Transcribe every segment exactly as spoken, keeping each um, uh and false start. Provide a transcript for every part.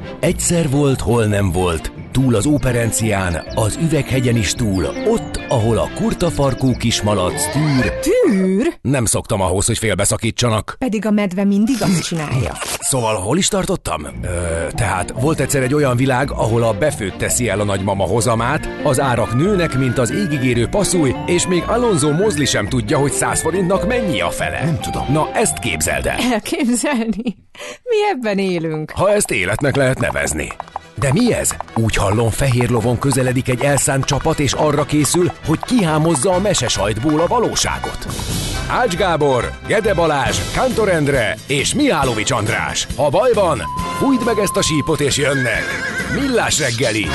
Egyszer volt, hol nem volt, túl az Óperencián, az Üveghegyen is túl, ott, ahol a kurtafarkú kismalac tűr... Tűr? Nem szoktam ahhoz, hogy félbeszakítsanak. Pedig a medve mindig azt csinálja. Szóval hol is tartottam? Ö, tehát volt egyszer egy olyan világ, ahol a befőtt teszi el a nagymama hozamát, az árak nőnek, mint az égigérő passzúj, és még Alonso Mosley sem tudja, hogy száz forintnak mennyi a fele. Nem tudom. Na, ezt képzeld el. Elképzelni? Mi ebben élünk. Ha ezt életnek lehet nevezni. De mi ez? Úgy hallom, fehér lovon közeledik egy elszánt csapat, és arra készül, hogy kihámozza a mesesajtból a valóságot. Ács Gábor, Gede Balázs, Kántor Endre és Mihálovics András. Ha baj van, fújd meg ezt a sípot és jönnek. Millás reggeli.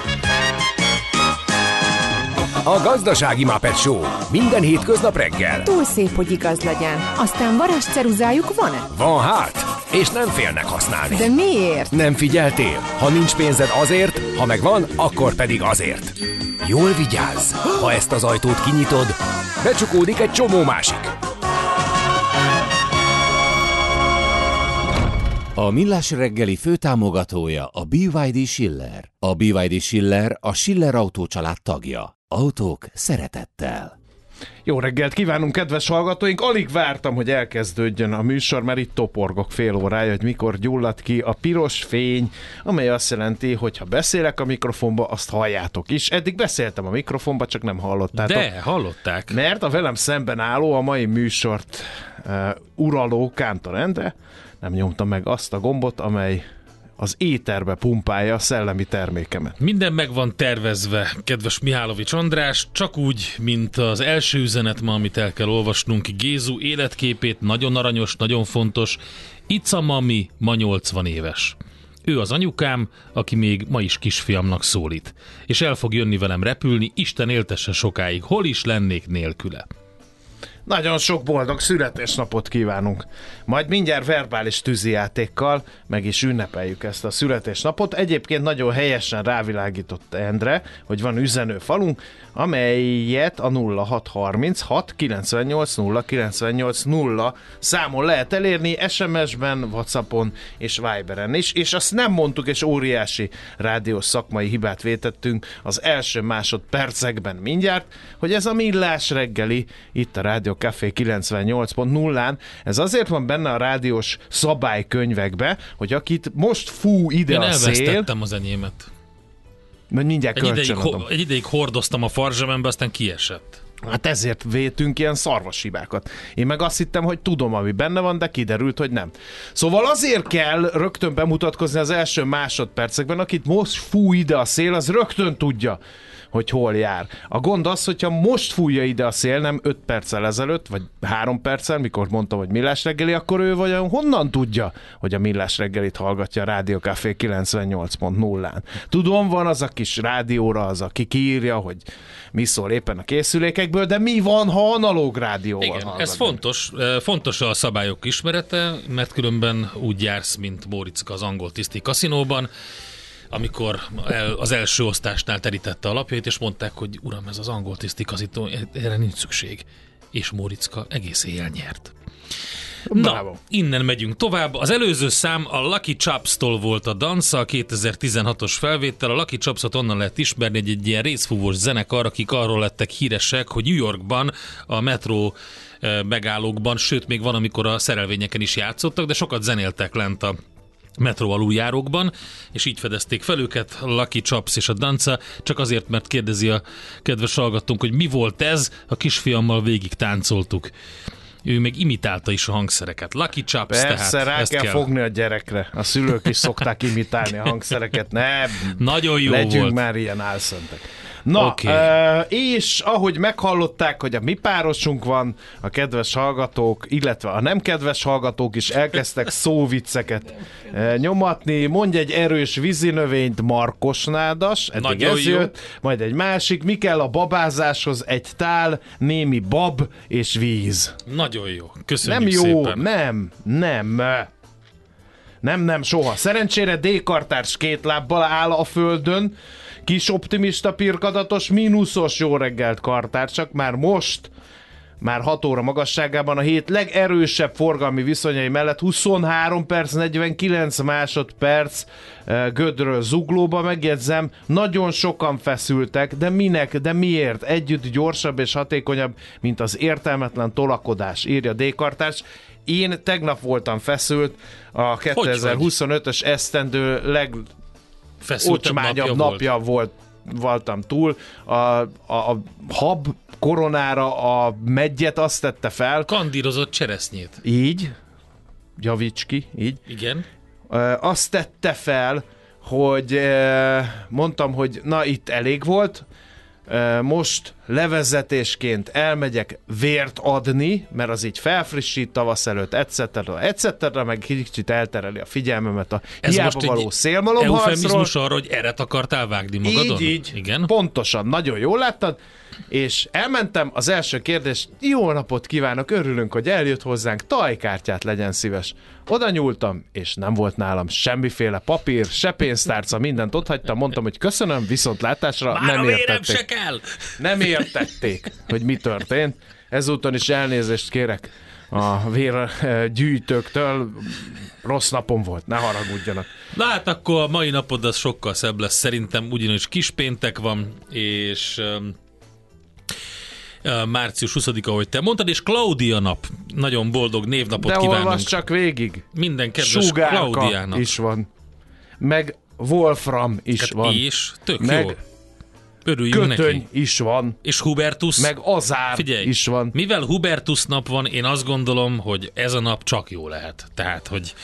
A Gazdasági Muppet Show. Minden hétköznap reggel. Túl szép, hogy igaz legyen. Aztán varázsceruzájuk van-e? Van hát, és nem félnek használni. De miért? Nem figyeltél? Ha nincs pénzed azért, ha megvan, akkor pedig azért. Jól vigyázz! Ha ezt az ajtót kinyitod, becsukódik egy csomó másik. A Millás reggeli főtámogatója a bé vé dé Schiller. A bé vé dé Schiller a Schiller Autó család tagja. Autók szeretettel. Jó reggelt kívánunk, kedves hallgatóink! Alig vártam, hogy elkezdődjön a műsor, mert itt toporgok fél órája, hogy mikor gyullad ki a piros fény, amely azt jelenti, hogy ha beszélek a mikrofonba, azt halljátok is. Eddig beszéltem a mikrofonba, csak nem hallottátok. De, hallották. Mert a velem szemben álló, a mai műsort uh, uraló Kántor Endre nem nyomta meg azt a gombot, amely az éterbe pumpálja a szellemi termékemet. Minden meg van tervezve, kedves Mihálovics András, csak úgy, mint az első üzenet ma, amit el kell olvasnunk, Gézu életképét, nagyon aranyos, nagyon fontos. Ica mami, ma nyolcvan éves. Ő az anyukám, aki még ma is kisfiamnak szólít. És el fog jönni velem repülni, Isten éltesse sokáig, hol is lennék nélküle. Nagyon sok boldog születésnapot kívánunk. Majd mindjárt verbális tűzijátékkal meg is ünnepeljük ezt a születésnapot. Egyébként nagyon helyesen rávilágított Endre, hogy van üzenőfalunk, amelyet a nulla hat harminchat kilencvennyolc nulla kilencvennyolc nulla számon lehet elérni, es em es-ben, WhatsAppon és Viberen is, és azt nem mondtuk, és óriási rádiós szakmai hibát vétettünk az első másodpercekben mindjárt, hogy ez a Millás reggeli itt a Rádió Café kilencvennyolc pont nullán. Ez azért van benne a rádiós szabálykönyvekbe, hogy akit most fú ide Én a szél... Én elvesztettem az enyémet. Mert mindjárt egy ideig, kölcsönadom. egy ideig hordoztam a farzsemembe, aztán kiesett. Hát ezért vétünk ilyen szarvas hibákat. Én meg azt hittem, hogy tudom, ami benne van, de kiderült, hogy nem. Szóval azért kell rögtön bemutatkozni az első másodpercekben, akit most fúj ide a szél, az rögtön tudja, hogy hol jár. A gond az, hogyha most fújja ide a szél, nem öt perccel ezelőtt, vagy három perccel, mikor mondtam, hogy Millás reggeli, akkor ő vajon honnan tudja, hogy a Millás reggelit hallgatja a Rádió Café kilencvennyolc pont nullán. Tudom, van az a kis rádióra, az, aki kiírja, hogy mi szól éppen a készülékekből, de mi van, ha analóg rádióval Igen, hallgatnak? ez fontos. Fontos a szabályok ismerete, mert különben úgy jársz, mint Móriczka az angol tiszti kaszinóban, amikor el, az első osztásnál terítette a lapjait, és mondták, hogy uram, ez az angol tiszti kaszinó, erre nincs szükség. És Móriczka egész éjjel nyert. Bravo. Na, innen megyünk tovább. Az előző szám a Lucky Chops-tól volt a dansa, a kétezer-tizenhatos felvétel. A Lucky Chops-ot onnan lehet ismerni, egy, egy ilyen részfúvós zenekar, akik arról lettek híresek, hogy New Yorkban a metró megállókban, sőt még van, amikor a szerelvényeken is játszottak, de sokat zenéltek lent a metró aluljárókban, és így fedezték fel őket, Lucky Chops és a danca, csak azért, mert kérdezi a kedves hallgatónk, hogy mi volt ez, a kisfiammal végig táncoltuk. Ő meg imitálta is a hangszereket. Lucky Chops, Persze, tehát rá ezt kell, kell fogni a gyerekre. A szülők is szokták imitálni a hangszereket. Ne, nagyon jó legyünk volt. már ilyen álszentek. Na, Okay. uh, és ahogy meghallották, hogy a mi párosunk van, a kedves hallgatók, illetve a nem kedves hallgatók is elkezdtek szóvicceket uh, nyomatni. Mondj egy erős vízinövényt, markosnádas, eddig Nagyon ez jó. jött, majd egy másik, mi kell a babázáshoz, egy tál, némi bab és víz. Nagyon jó. Köszönjük Nem jó, szépen. nem, nem. Nem, nem, soha. Szerencsére D-kartárs két lábbal áll a földön, kis optimista pirkadatos, mínuszos jó reggelt kartársak, már most már hat óra magasságában a hét legerősebb forgalmi viszonyai mellett huszonhárom perc, negyvenkilenc másodperc Gödről Zuglóba, megjegyzem, nagyon sokan feszültek, de minek, de miért? Együtt gyorsabb és hatékonyabb, mint az értelmetlen tolakodás, írja D-kartárs. Én tegnap voltam feszült, a kétezer-huszonötös esztendő legocsmányabb napja, napja volt. volt. Voltam túl, a, a, a hab koronára a meggyet azt tette fel. Kandírozott cseresznyét. Így, javíts ki, így. Igen. Azt tette fel, hogy mondtam, hogy na itt elég volt, most levezetésként elmegyek vért adni, mert az így felfrissít tavasz előtt, et cetera, et cetera, meg kicsit eltereli a figyelmemet a ez hiába való szélmalomharcról. Eufemizmus arra, hogy erre akartál vágni magadon? Így, így. Igen? Pontosan, nagyon jól láttad. És elmentem, az első kérdés, jó napot kívánok, örülünk, hogy eljött hozzánk, tajkártyát legyen szíves. Oda nyúltam, és nem volt nálam semmiféle papír, se pénztárca, mindent ott hagytam, mondtam, hogy köszönöm, viszontlátásra, már nem értették. se kell. Nem értették, hogy mi történt. Ezúton is elnézést kérek a vérgyűjtőktől, rossz napom volt, ne haragudjanak. Na hát akkor a mai napod az sokkal szebb lesz, szerintem ugyanis kispéntek van, és um, uh, március huszadika, ahogy te mondtad, és Klaudia nap. Nagyon boldog névnapot de kívánunk. De olvasd csak végig. Minden kedves Sugárka Klaudiának. is van. Meg Wolfram is hát van. És tök meg jó. Örüljünk Kötöny neki. is van. És Hubertus. Meg Azár Figyelj, is van. Mivel Hubertus nap van, én azt gondolom, hogy ez a nap csak jó lehet. Tehát, hogy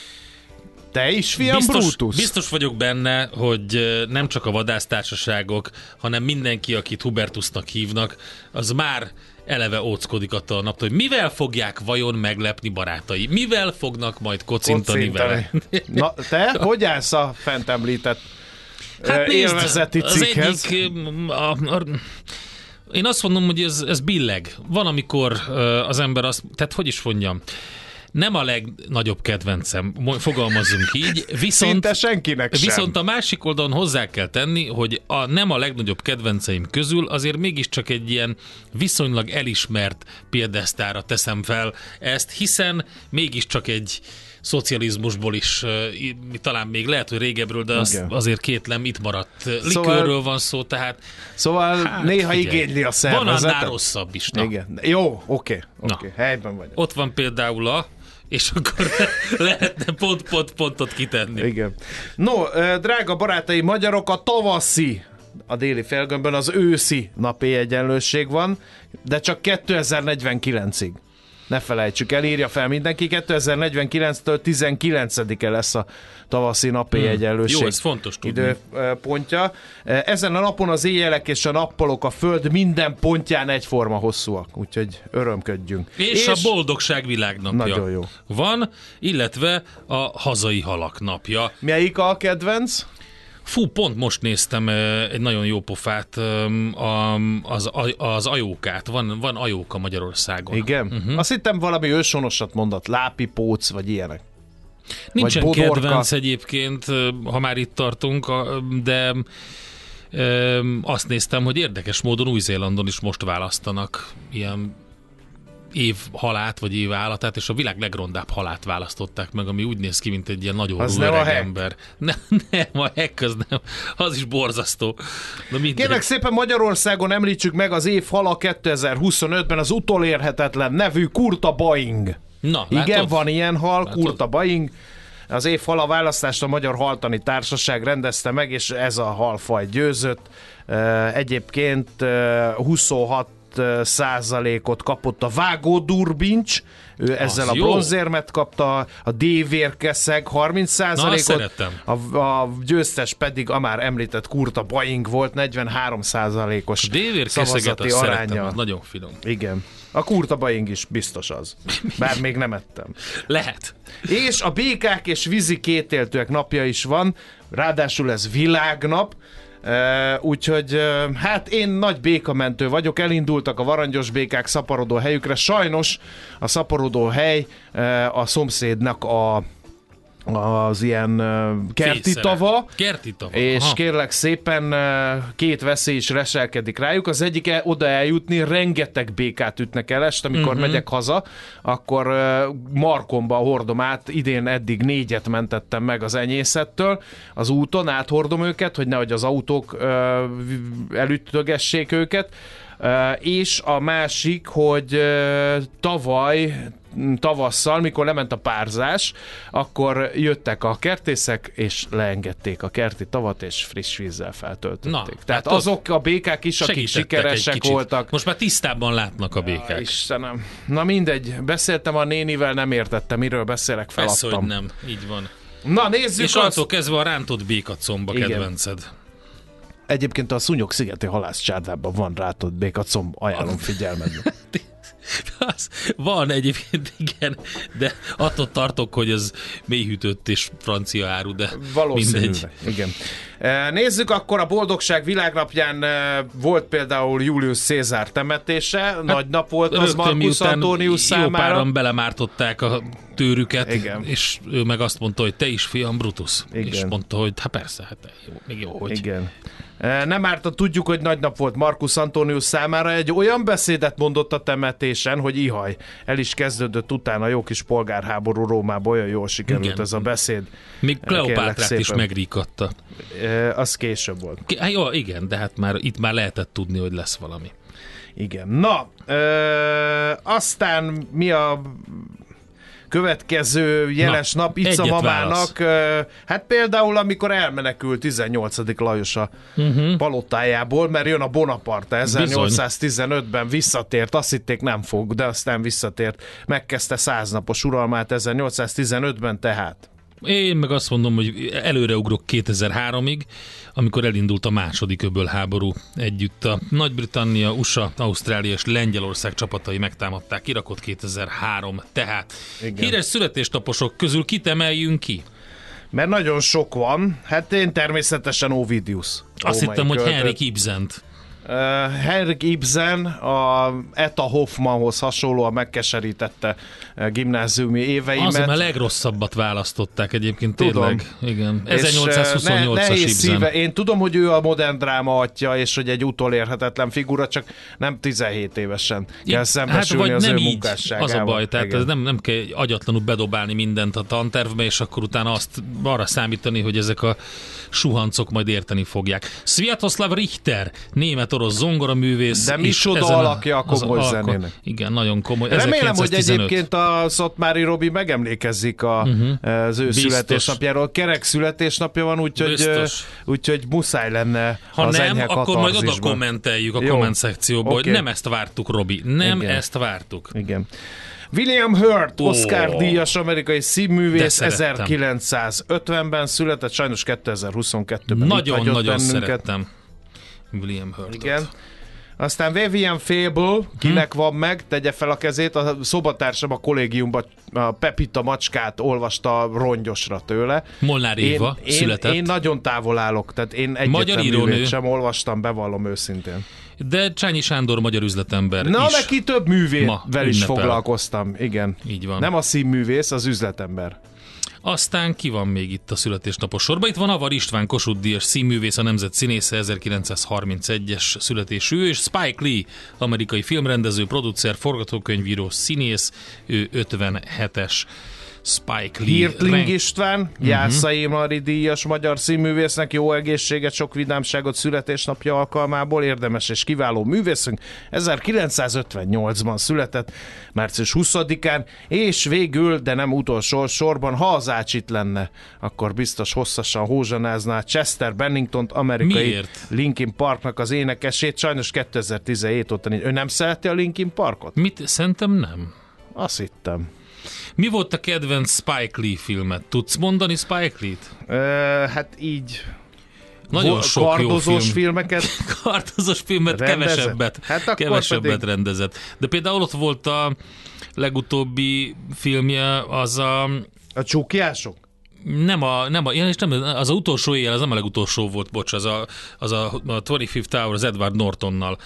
te is, fiam, biztos, Brutus? biztos vagyok benne, hogy nem csak a vadásztársaságok, hanem mindenki, akit Hubertusnak hívnak, az már eleve óckodik attól a naptól, hogy mivel fogják vajon meglepni barátai? Mivel fognak majd kocintani, kocintani. vele? Na, te hogy állsz a fent említett hát élvezeti nézd, cikkhez? Az egyik, a, a, én azt mondom, hogy ez, ez billeg. Van, amikor uh, az ember azt, tehát hogy is mondjam, nem a legnagyobb kedvencem, fogalmazzunk így, viszont, Szinte senkinek sem. Viszont a másik oldalon hozzá kell tenni, hogy a nem a legnagyobb kedvenceim közül azért mégiscsak egy ilyen viszonylag elismert piedesztára teszem fel ezt, hiszen mégiscsak egy szocializmusból is, talán még lehet, hogy régebről, de az, azért kétlem, itt maradt. Likőrről szóval, van szó, tehát... Szóval hát, néha figyelj, igényli a szervezetet. Van annál rosszabb is. Na. Igen. Jó, oké, oké, helyben vagyok. Ott van például a... és akkor lehetne pont-pont-pontot kitenni. Igen. No, drága barátai magyarok, a tavaszi, a déli félgömbön az őszi napi egyenlőség van, de csak kétezer-negyvenkilencig. Ne felejtsük el, írja fel mindenki, kétezer-negyvenkilenctől tizenkilencedike lesz a tavaszi napi hmm. egyenlőség. Jó, ez fontos tudni. Időpontja. Ezen a napon az éjjelek és a nappalok a föld minden pontján egyforma hosszúak, úgyhogy örömködjünk. És, és a boldogság világnapja nagyon jó. van, illetve a hazai halak napja. Melyik a kedvenc? Fú, pont most néztem egy nagyon jó pofát, az, az ajókát. Van, van ajóka Magyarországon. Igen? Uh-huh. Azt hittem valami őshonosat mondott, lápipóc, vagy ilyenek. Nincsen vagy kedvenc egyébként, ha már itt tartunk, de azt néztem, hogy érdekes módon Új-Zélandon is most választanak ilyen év halát, vagy év állatát, és a világ legrondább halát választották meg, ami úgy néz ki, mint egy ilyen nagyon az öreg ember. Nem, nem, a heck az nem, az is borzasztó. Kérlek szépen, Magyarországon említsük meg az év hala kétezer-huszonötben az utolérhetetlen nevű Kurta Baing. Na, igen, látod? van ilyen hal, Látod? Kurta Baing. Az év hala választást a Magyar Haltani Társaság rendezte meg, és ez a halfaj győzött. Egyébként huszonhat százalékot kapott a Vágó Durbincs, ő ezzel az a bronzérmet kapta, a Dévérkeszeg harminc százalékot, a, a győztes pedig a már említett Kurta Baing volt, negyvenhárom százalékos szavazati aránya. Nagyon finom. Igen. A Kurta Baing is biztos az. Bár még nem ettem. Lehet. És a békák és vízi kétéltőek napja is van, ráadásul ez világnap, Uh, úgyhogy uh, hát én nagy békamentő vagyok, elindultak a varangyos békák szaporodó helyükre, sajnos a szaporodó hely uh, a szomszédnak a az ilyen uh, kerti Fészere. tava, Kerti tava. és Aha. kérlek szépen uh, két veszély is reselkedik rájuk. Az egyik e- oda eljutni, rengeteg békát ütnek el est, amikor uh-huh. megyek haza, akkor uh, Markomba hordom át, idén eddig négyet mentettem meg az enyészettől, az úton áthordom őket, hogy nehogy az autók uh, elütögessék őket, uh, és a másik, hogy uh, tavaly tavasszal, mikor lement a párzás, akkor jöttek a kertészek, és leengedték a kerti tavat, és friss vízzel feltöltötték. Na, tehát hát azok a békák is, akik sikeresek voltak. Most már tisztában látnak a békák. Ja, Istenem. Na mindegy, beszéltem a nénivel, nem értettem, miről beszélek, feladtam. Persze, hogy nem, így van. Na nézzük És azt. attól kezdve a rántott békacomba kedvenced. Egyébként a Szúnyog-szigeti halászcsárdában van rátott békacomb, ajánlom figyelmedbe. Az van egyébként, igen, de attól tartok, hogy ez mélyhűtött és francia áru, de mindegy. Igen. Nézzük, akkor a Boldogság világnapján volt például Julius Cézár temetése, hát, nagy nap volt az Marcus Antonius számára. Jó páran belemártották a tőrüket, igen. És ő meg azt mondta, hogy te is, fiam, Brutus. Igen. És mondta, hogy hát persze, hát jó, még jó, hogy... Igen. Nem árt, tudjuk, hogy nagy nap volt Marcus Antonius számára. Egy olyan beszédet mondott a temetésen, hogy ihaj, el is kezdődött utána jó kis polgárháború Rómában, olyan jól sikerült igen. ez a beszéd. Még Kleopátrát is megríkatta. E, az később volt. Hát jó, igen, de hát már itt már lehetett tudni, hogy lesz valami. Igen. Na, e, aztán mi a következő jeles Na, nap itt a mamának, hát például amikor elmenekült tizennyolcadik Lajos a uh-huh. palotájából, mert jön a Bonaparte ezernyolcszáztizenötben visszatért, azt hitték nem fog, de aztán visszatért, megkezdte száznapos uralmát ezernyolcszáztizenötben tehát. Én meg azt mondom, hogy előreugrok kétezer-háromig, amikor elindult a második öbölháború. Együtt a Nagy-Britannia, u es á, Ausztrália és Lengyelország csapatai megtámadták Irakot kétezer-három. Tehát igen. Híres születésnaposok közül kit emeljünk ki? Mert nagyon sok van. Hát én természetesen Ovidius. Azt hittem, hogy Henrik Ibsent. Uh, Henrik Ibsen a Etta Hoffmanhoz hasonlóan megkeserítette uh, gimnáziumi éveimet. Az, mert legrosszabbat választották egyébként tényleg. Igen. ezernyolcszázhuszonnyolcas ne, Ibsen. Szíve. Én tudom, hogy ő a modern dráma atya, és hogy egy utolérhetetlen figura, csak nem tizenhét évesen kell szembesülni hát, az ő munkásságával. Az a baj, tehát ez nem, nem kell agyatlanul bedobálni mindent a tantervbe, és akkor utána azt arra számítani, hogy ezek a suhancok majd érteni fogják. Sviatoslav Richter, német-orosz zongoraművész. De micsoda alakja a komoly az zenének. Igen, nagyon komoly. Remélem, hogy egyébként a Szatmári Robi megemlékezzik a, uh-huh. az ő biztos. Születésnapjáról. Kerek születésnapja van, úgyhogy úgy, úgy, muszáj lenne ha az nem, enyhe akkor majd oda kommenteljük a Jó. komment szekcióba, okay. Okay. hogy nem ezt vártuk, Robi. Nem Igen. ezt vártuk. Igen. William Hurt, oh. Oscar-díjas amerikai színművész, ezerkilencszázötvenben született, sajnos kétezer-huszonkettőben nagyon-nagyon szerettem William Hurtot. Igen. Aztán Vivian Fable, kinek hm. van meg, tegye fel a kezét, a szobatársam a kollégiumban a Pepita macskát olvasta rongyosra tőle. Molnár Éva én, született. Én, én nagyon távol állok, tehát én egyetlen művét sem olvastam, bevallom őszintén. De Csányi Sándor magyar üzletember Na, is. neki több művével is foglalkoztam, igen. Így van. Nem a színművész, az üzletember. Aztán ki van még itt a születésnapos sorban? Itt van Avar István, Kossuth-díjas színművész, a nemzet színésze, ezerkilencszázharmincegyes születésű, és Spike Lee, amerikai filmrendező, producer, forgatókönyvíró, színész, ő ötvenhetes. Spike Lee. Hirtling Ren- István, uh-huh. Jászai Mari díjas magyar színművésznek, jó egészséget, sok vidámságot születésnapja alkalmából, érdemes és kiváló művészünk. ezerkilencszázötvennyolcban született, március huszadikán, és végül, de nem utolsó sorban, ha az Ács itt lenne, akkor biztos hosszasan hózsanázná Chester Benningtont, amerikai Miért? Linkin Parknak az énekesét, sajnos kétezer-tizenhét óta nincs. Ő nem szereti a Linkin Parkot? Mit? Szerintem nem. Azt hittem. Mi volt a kedvenc Spike Lee filmet? Tudsz mondani Spike Lee-t? Uh, hát így... Nagyon sok kardozós jó film. filmeket. Kardozós filmet rendezett? kevesebbet, hát kevesebbet pedig... rendezett. De például ott volt a legutóbbi filmje, az a... A csúkiások? Nem a, nem a, és nem, az a utolsó éjjel, az nem a legutolsó volt, bocs, az a, az a, a huszonötödik Hour, az Edward Nortonnal.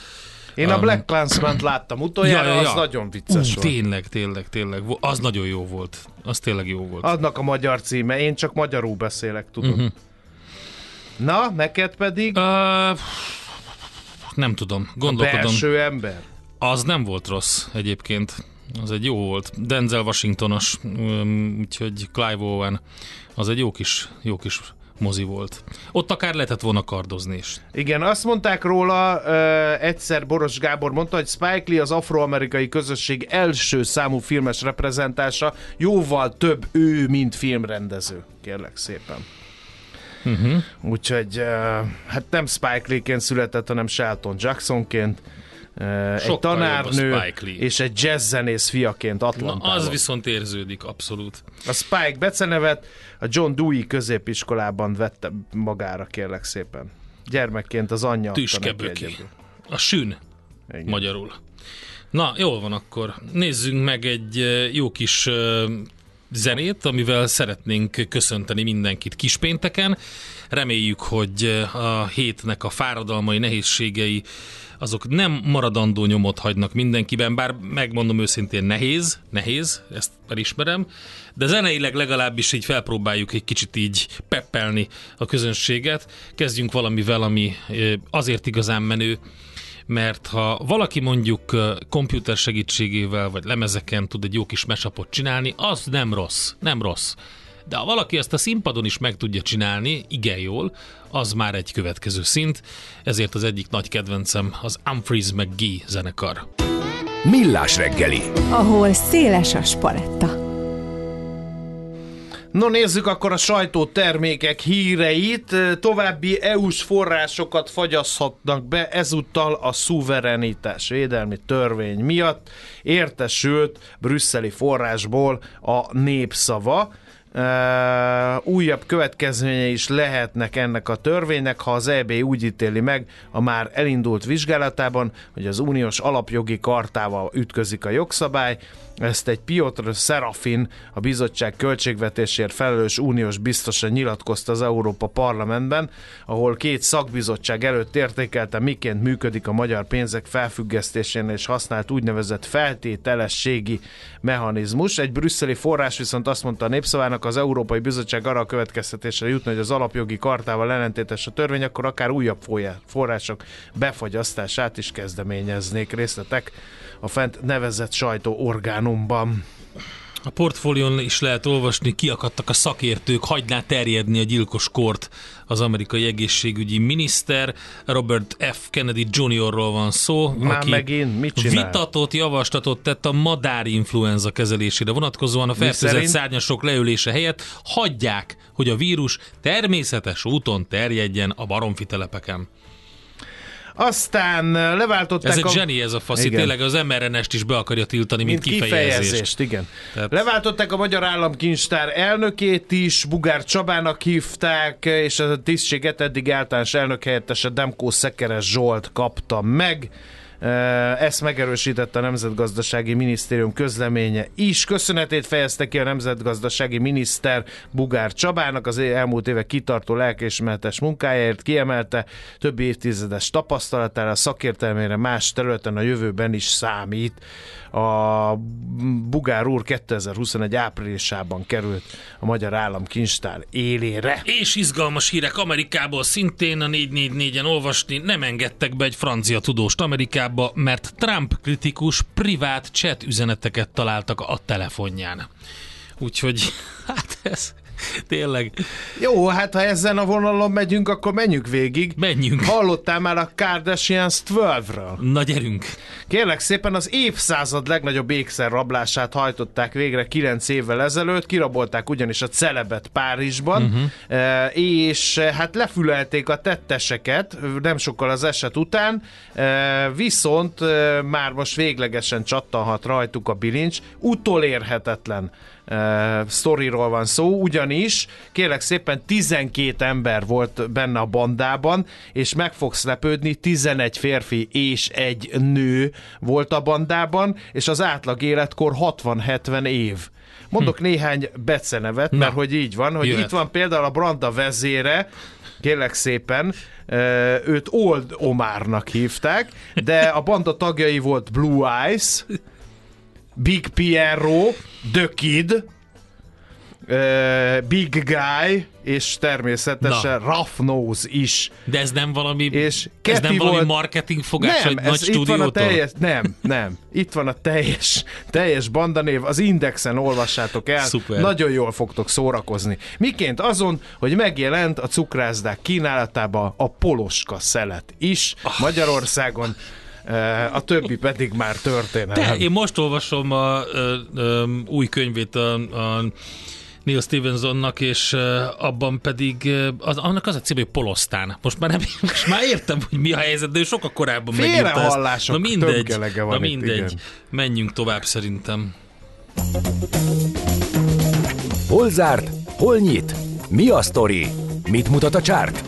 Én a Black Klansman-t láttam utoljára, ja, ja, ja. Az nagyon vicces uh, volt. Tényleg, tényleg, tényleg. Az nagyon jó volt. Az tényleg jó volt. Adnak a magyar címe, én csak magyarul beszélek, tudod. Uh-huh. Na, neked pedig? Uh, nem tudom, gondolkodom. A belső ember? Az nem volt rossz egyébként. Az egy jó volt. Denzel Washingtonos, úgyhogy Clive Owen. Az egy jó kis, jó kis mozi volt. Ott akár lehetett volna kardozni is. Igen, azt mondták róla, uh, egyszer Boros Gábor mondta, hogy Spike Lee az afroamerikai közösség első számú filmes reprezentása, jóval több ő, mint filmrendező. Kérlek szépen. Uh-huh. Úgyhogy uh, hát nem Spike Lee-ként született, hanem Shelton Jacksonként. Uh, egy tanárnő és egy jazzzenész fiaként Atlantában. Na, az viszont érződik, abszolút. A Spike becenevet a John Dewey középiskolában vette magára, kérlek szépen. Gyermekként az anyja Tüskeböki. A sün. Igen. Magyarul. Na, jól van akkor. Nézzünk meg egy jó kis zenét, amivel szeretnénk köszönteni mindenkit kispénteken. Reméljük, hogy a hétnek a fáradalmai, nehézségei azok nem maradandó nyomot hagynak mindenkiben, bár megmondom őszintén nehéz, nehéz, ezt elismerem, de zeneileg legalábbis így felpróbáljuk egy kicsit így peppelni a közönséget. Kezdjünk valamivel, ami azért igazán menő, mert ha valaki mondjuk komputer segítségével vagy lemezeken tud egy jó kis mashup-ot csinálni, az nem rossz, nem rossz. De ha valaki ezt a színpadon is meg tudja csinálni, igen jól, az már egy következő szint, ezért az egyik nagy kedvencem az Humphreys McGee zenekar. Millás reggeli, ahol széles a spaletta. No, nézzük akkor a sajtótermékek híreit. További é u-s forrásokat fagyaszthatnak be, ezúttal a szuverenitás védelmi törvény miatt értesült brüsszeli forrásból a Népszava. Uh, újabb következményei is lehetnek ennek a törvénynek, ha az é bé úgy ítéli meg a már elindult vizsgálatában, hogy az uniós alapjogi kartával ütközik a jogszabály. Ezt egy Piotr Serafin, a bizottság költségvetésért felelős uniós biztosa nyilatkozta az Európa Parlamentben, ahol két szakbizottság előtt értékelte, miként működik a magyar pénzek felfüggesztésénél és használt úgynevezett feltételességi mechanizmus. Egy brüsszeli forrás viszont azt mondta a Népszavának, az Európai Bizottság arra a következtetésre jutna, hogy az alapjogi kartával ellentétes a törvény, akkor akár újabb források befagyasztását is kezdeményeznék. Részletek a fent nevezett sajtóorgánumban. A portfólión is lehet olvasni, kiakadtak a szakértők, hagyná terjedni a gyilkos kort az amerikai egészségügyi miniszter. Robert F. Kennedy juniorról van szó, Már aki megint mit csinál? vitatott javaslatot tett a madárinfluenza kezelésére vonatkozóan a fertőzött szárnyasok leülése helyett. Hagyják, hogy a vírus természetes úton terjedjen a baromfitelepeken. Aztán leváltották... Ez egy a... zseni ez a faszi, tényleg az em er en est is be akarja tiltani, mint, mint kifejezést. kifejezést. Igen. Tehát... Leváltották a Magyar Államkincstár elnökét is, Bugár Csabának hívták, és a tisztséget eddig általános elnök helyettese Demkó Szekeres Zsolt kapta meg. Ezt megerősítette a Nemzetgazdasági Minisztérium közleménye is. Köszönetét fejezte ki a nemzetgazdasági miniszter Bugár Csabának az elmúlt évek kitartó lelkiismeretes munkájáért, kiemelte több évtizedes tapasztalatára, szakértelmére más területen a jövőben is számít. A Bugár úr kétezer-huszonegy áprilisában került a Magyar Államkincstár élére. És izgalmas hírek Amerikából, szintén a négy négy négyen olvasni, nem engedtek be egy francia tudóst Amerikába, mert Trump kritikus privát chat üzeneteket találtak a telefonján. Úgyhogy hát ez... Tényleg. Jó, hát ha ezen a vonalon megyünk, akkor menjünk végig. Menjünk. Hallottál már a Kardashians tizenkettőről? Na gyerünk. Kérlek szépen, az évszázad legnagyobb ékszerrablását hajtották végre kilenc évvel ezelőtt, kirabolták ugyanis a celebet Párizsban, uh-huh. és hát lefülelték a tetteseket nem sokkal az eset után, viszont már most véglegesen csattanhat rajtuk a bilincs, utolérhetetlen Uh, sztoriról van szó, ugyanis kérlek szépen tizenkét ember volt benne a bandában, és meg fogsz lepődni, tizenegy férfi és egy nő volt a bandában, és az átlag életkor hatvan-hetven év. Mondok hm. néhány becenevet, mert hogy így van, hogy Jöhet. Itt van például a Branda vezére, kérlek szépen, őt Old Omarnak hívták, de a banda tagjai volt Blue Eyes, Big Pierrot, The Kid, Big Guy, és természetesen Na. Rough Nose is. De ez nem valami, és ez nem valami volt... marketing fogás, nem, vagy nagy itt van a teljes, stúdiótól? Nem, nem. Itt van a teljes, teljes bandanév, az Indexen olvassátok el. Szuper. Nagyon jól fogtok szórakozni. Miként azon, hogy megjelent a cukrászdák kínálatába a poloska szelet is oh. Magyarországon. A többi pedig már történelem. De én most olvasom a, a, a új könyvét a, a Neil Stephensonnak, és abban pedig az, annak az a cím, hogy Polosztán. Most már nem, most már értem, hogy mi a helyzet, de ő sokkal korábban megírta ezt. Na mindegy, na mindegy. Itt, menjünk tovább szerintem. Hol zárt? Hol nyit? Mi a sztori? Mit mutat a csárt?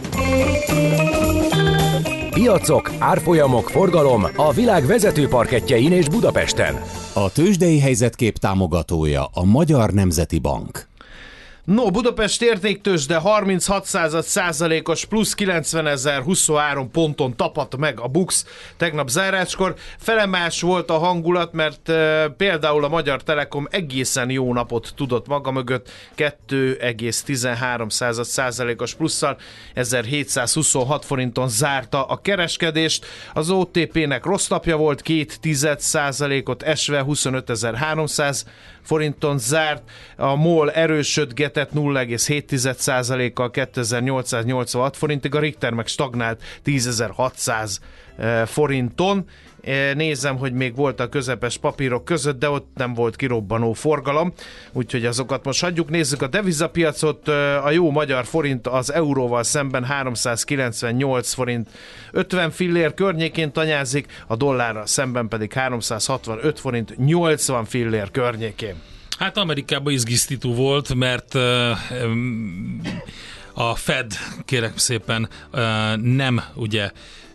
Piacok, árfolyamok, forgalom a világ vezető parkettjein és Budapesten. A tőzsdei helyzetkép támogatója a Magyar Nemzeti Bank. No, Budapest értéktőzsde harminchat százalékos plusz kilencvenezer-huszonhárom ponton tapadt meg a BUX tegnap záráskor. Felemás volt a hangulat, mert e, például a Magyar Telekom egészen jó napot tudott maga mögött, két egész tizenhárom százalékos plusszal ezerhétszázhuszonhat forinton zárta a kereskedést. Az o té pé-nek rossz napja volt, két tized százalékot esve huszonötezer-háromszáz forinton zárt, a MOL erősödgetett nulla egész hét százalékkal kétezer-nyolcszáznyolcvanhat forintig, a Richter meg stagnált tízezer-hatszáz forinton. Nézem, hogy még volt a közepes papírok között, de ott nem volt kirobbanó forgalom, úgyhogy azokat most hagyjuk. Nézzük a devizapiacot, a jó magyar forint az euróval szemben háromszázkilencvennyolc forint ötven fillér környékén tanyázik, a dollárral szemben pedig háromszázhatvanöt forint nyolcvan fillér környékén. Hát Amerikában izgisztító volt, mert uh, um, a Fed, kérek szépen, uh, nem ugye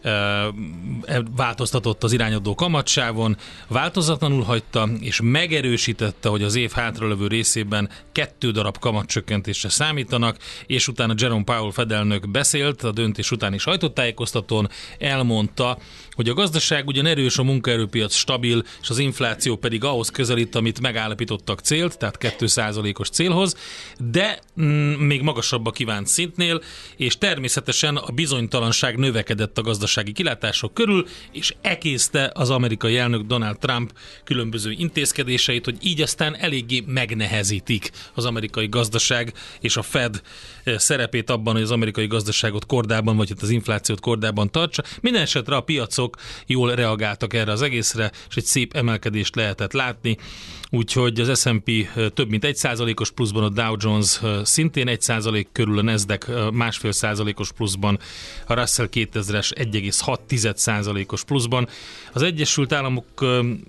változtatott az irányadó kamatsávon, változatlanul hagyta, és megerősítette, hogy az év hátralövő részében kettő darab kamatcsökkentésre számítanak, és utána Jerome Powell fedelnök beszélt a döntés utáni sajtótájékoztatón, elmondta, hogy a gazdaság ugyan erős, a munkaerőpiac stabil, és az infláció pedig ahhoz közelít, amit megállapítottak célt, tehát két százalékos célhoz, de mm, még magasabb a kívánt szintnél, és természetesen a bizonytalanság növekedett a gazdasági kilátások körül, és ekészte az amerikai elnök Donald Trump különböző intézkedéseit, hogy így aztán eléggé megnehezítik az amerikai gazdaság és a Fed szerepét abban, hogy az amerikai gazdaságot kordában, vagy az inflációt kordában tartsa. Minden esetre a piacok jól reagáltak erre az egészre, és egy szép emelkedést lehetett látni, úgyhogy az es and pé több mint egy százalékos pluszban, a Dow Jones szintén egy százalék körül, a Nasdaq másfél százalékos pluszban, a Russell kétezres egy egész hat százalékos pluszban. Az Egyesült Államok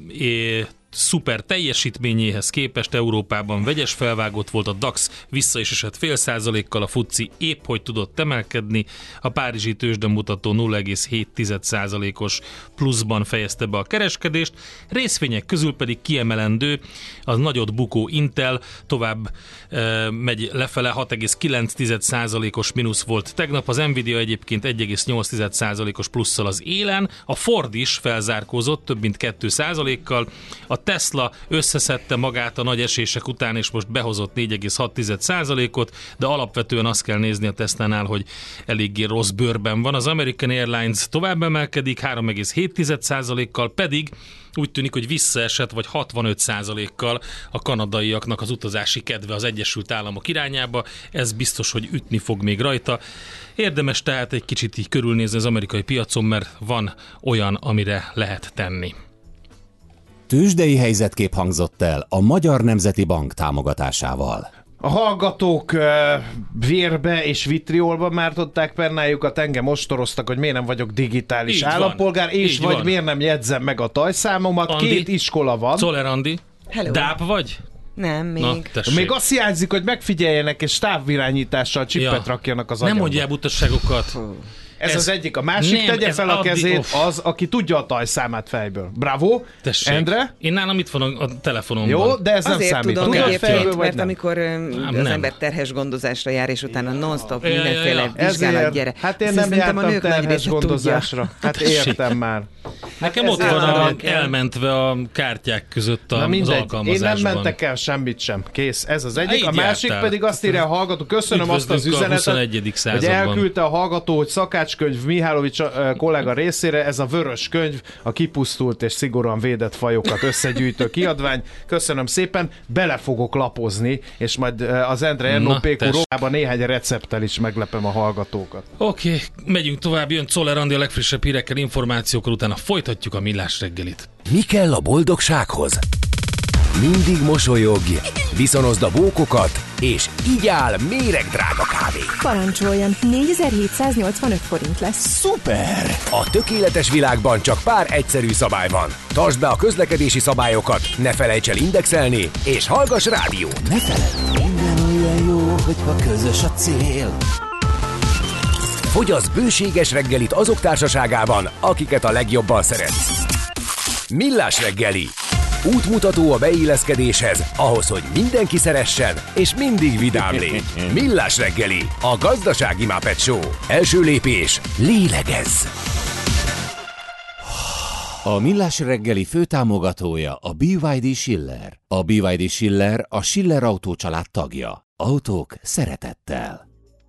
é, szuper teljesítményéhez képest Európában vegyes felvágott volt, a DAX vissza is esett fél százalékkal, a FUCI épp hogy tudott emelkedni, a párizsi tőzsdemutató nulla egész hét százalékos pluszban fejezte be a kereskedést, részvények közül pedig kiemelendő az nagyot bukó Intel, tovább e, megy lefele, hat egész kilenc százalékos mínusz volt tegnap, az Nvidia egyébként egy egész nyolc százalékos plusszal az élen, a Ford is felzárkózott több mint két százalékkal, a Tesla összeszedte magát a nagy esések után, és most behozott négy egész hat százalékot, de alapvetően azt kell nézni a Teslánál, hogy eléggé rossz bőrben van. Az American Airlines tovább emelkedik három egész hét százalékkal, pedig úgy tűnik, hogy visszaesett, vagy hatvanöt százalékkal a kanadaiaknak az utazási kedve az Egyesült Államok irányába. Ez biztos, hogy ütni fog még rajta. Érdemes tehát egy kicsit így körülnézni az amerikai piacon, mert van olyan, amire lehet tenni. Tőzsdei helyzetkép hangzott el a Magyar Nemzeti Bank támogatásával. A hallgatók uh, vérbe és vitriolba mártották pennájukat, engem ostoroztak, hogy miért nem vagyok digitális így állampolgár, van. És így vagy van. Miért nem jegyzem meg a tajszámomat. Andi, két iskola van. Czoller Andi, dáp vagy? Nem, még. Na, még azt hiányzik, hogy megfigyeljenek és távvirányítással csippet ja. rakjanak az agyamba. Nem mondjál butasságokat. Ez, ez az egyik. A másik, nem, tegye fel a addi... kezét oh. az, aki tudja a tajszámát fejből. Bravo. Tessék. Endre? Én nálam itt van a telefonomban. Jó, de ez azért nem számít. Tudom, Tudod fejből, mert nem? amikor nem, az nem. ember terhes gondozásra jár, és utána non-stop ja, mindenféle ja, ja. vizsgálat gyere. Hát én nem jártam terhes gondozásra. Hát értem már. Nekem ott van a, elmentve a kártyák között az alkalmazásban. Én nem mentek el semmit sem. Kész, ez az egyik. A másik pedig azt írja a hallgató, köszönöm azt az üzenetet, hogy elküldte a hallgató, hogy szakácskönyv Mihálovics kollega részére, ez a vörös könyv, a kipusztult és szigorúan védett fajokat összegyűjtő kiadvány. Köszönöm szépen, bele fogok lapozni, és majd az Endre en o pé kú Rómában néhány recepttel is meglepem a hallgatókat. Oké, okay, megyünk tovább, jön Czoller Andi a legfrissebb hírekkel, információkkal, utána folytatjuk a Millás reggelit. Mi kell a boldogsághoz? Mindig mosolyogj, viszonozd a bókokat, és így áll méregdrága kávé. Parancsoljon, négyezer-hétszáznyolcvanöt forint lesz. Szuper! A tökéletes világban csak pár egyszerű szabály van. Tartsd be a közlekedési szabályokat, ne felejts el indexelni, és hallgass rádió. Ne feledd, minden olyan jó, hogyha közös a cél. Fogyasz bőséges reggelit azok társaságában, akiket a legjobban szeretsz. Millás reggeli. Útmutató a beilleszkedéshez, ahhoz, hogy mindenki szeressen, és mindig vidám légy. Millás reggeli, a gazdasági Muppet Show. Első lépés, lélegezz! A Millás reggeli főtámogatója a bé vé dé Schiller. A bé vé dé Schiller a Schiller Autó család tagja. Autók szeretettel.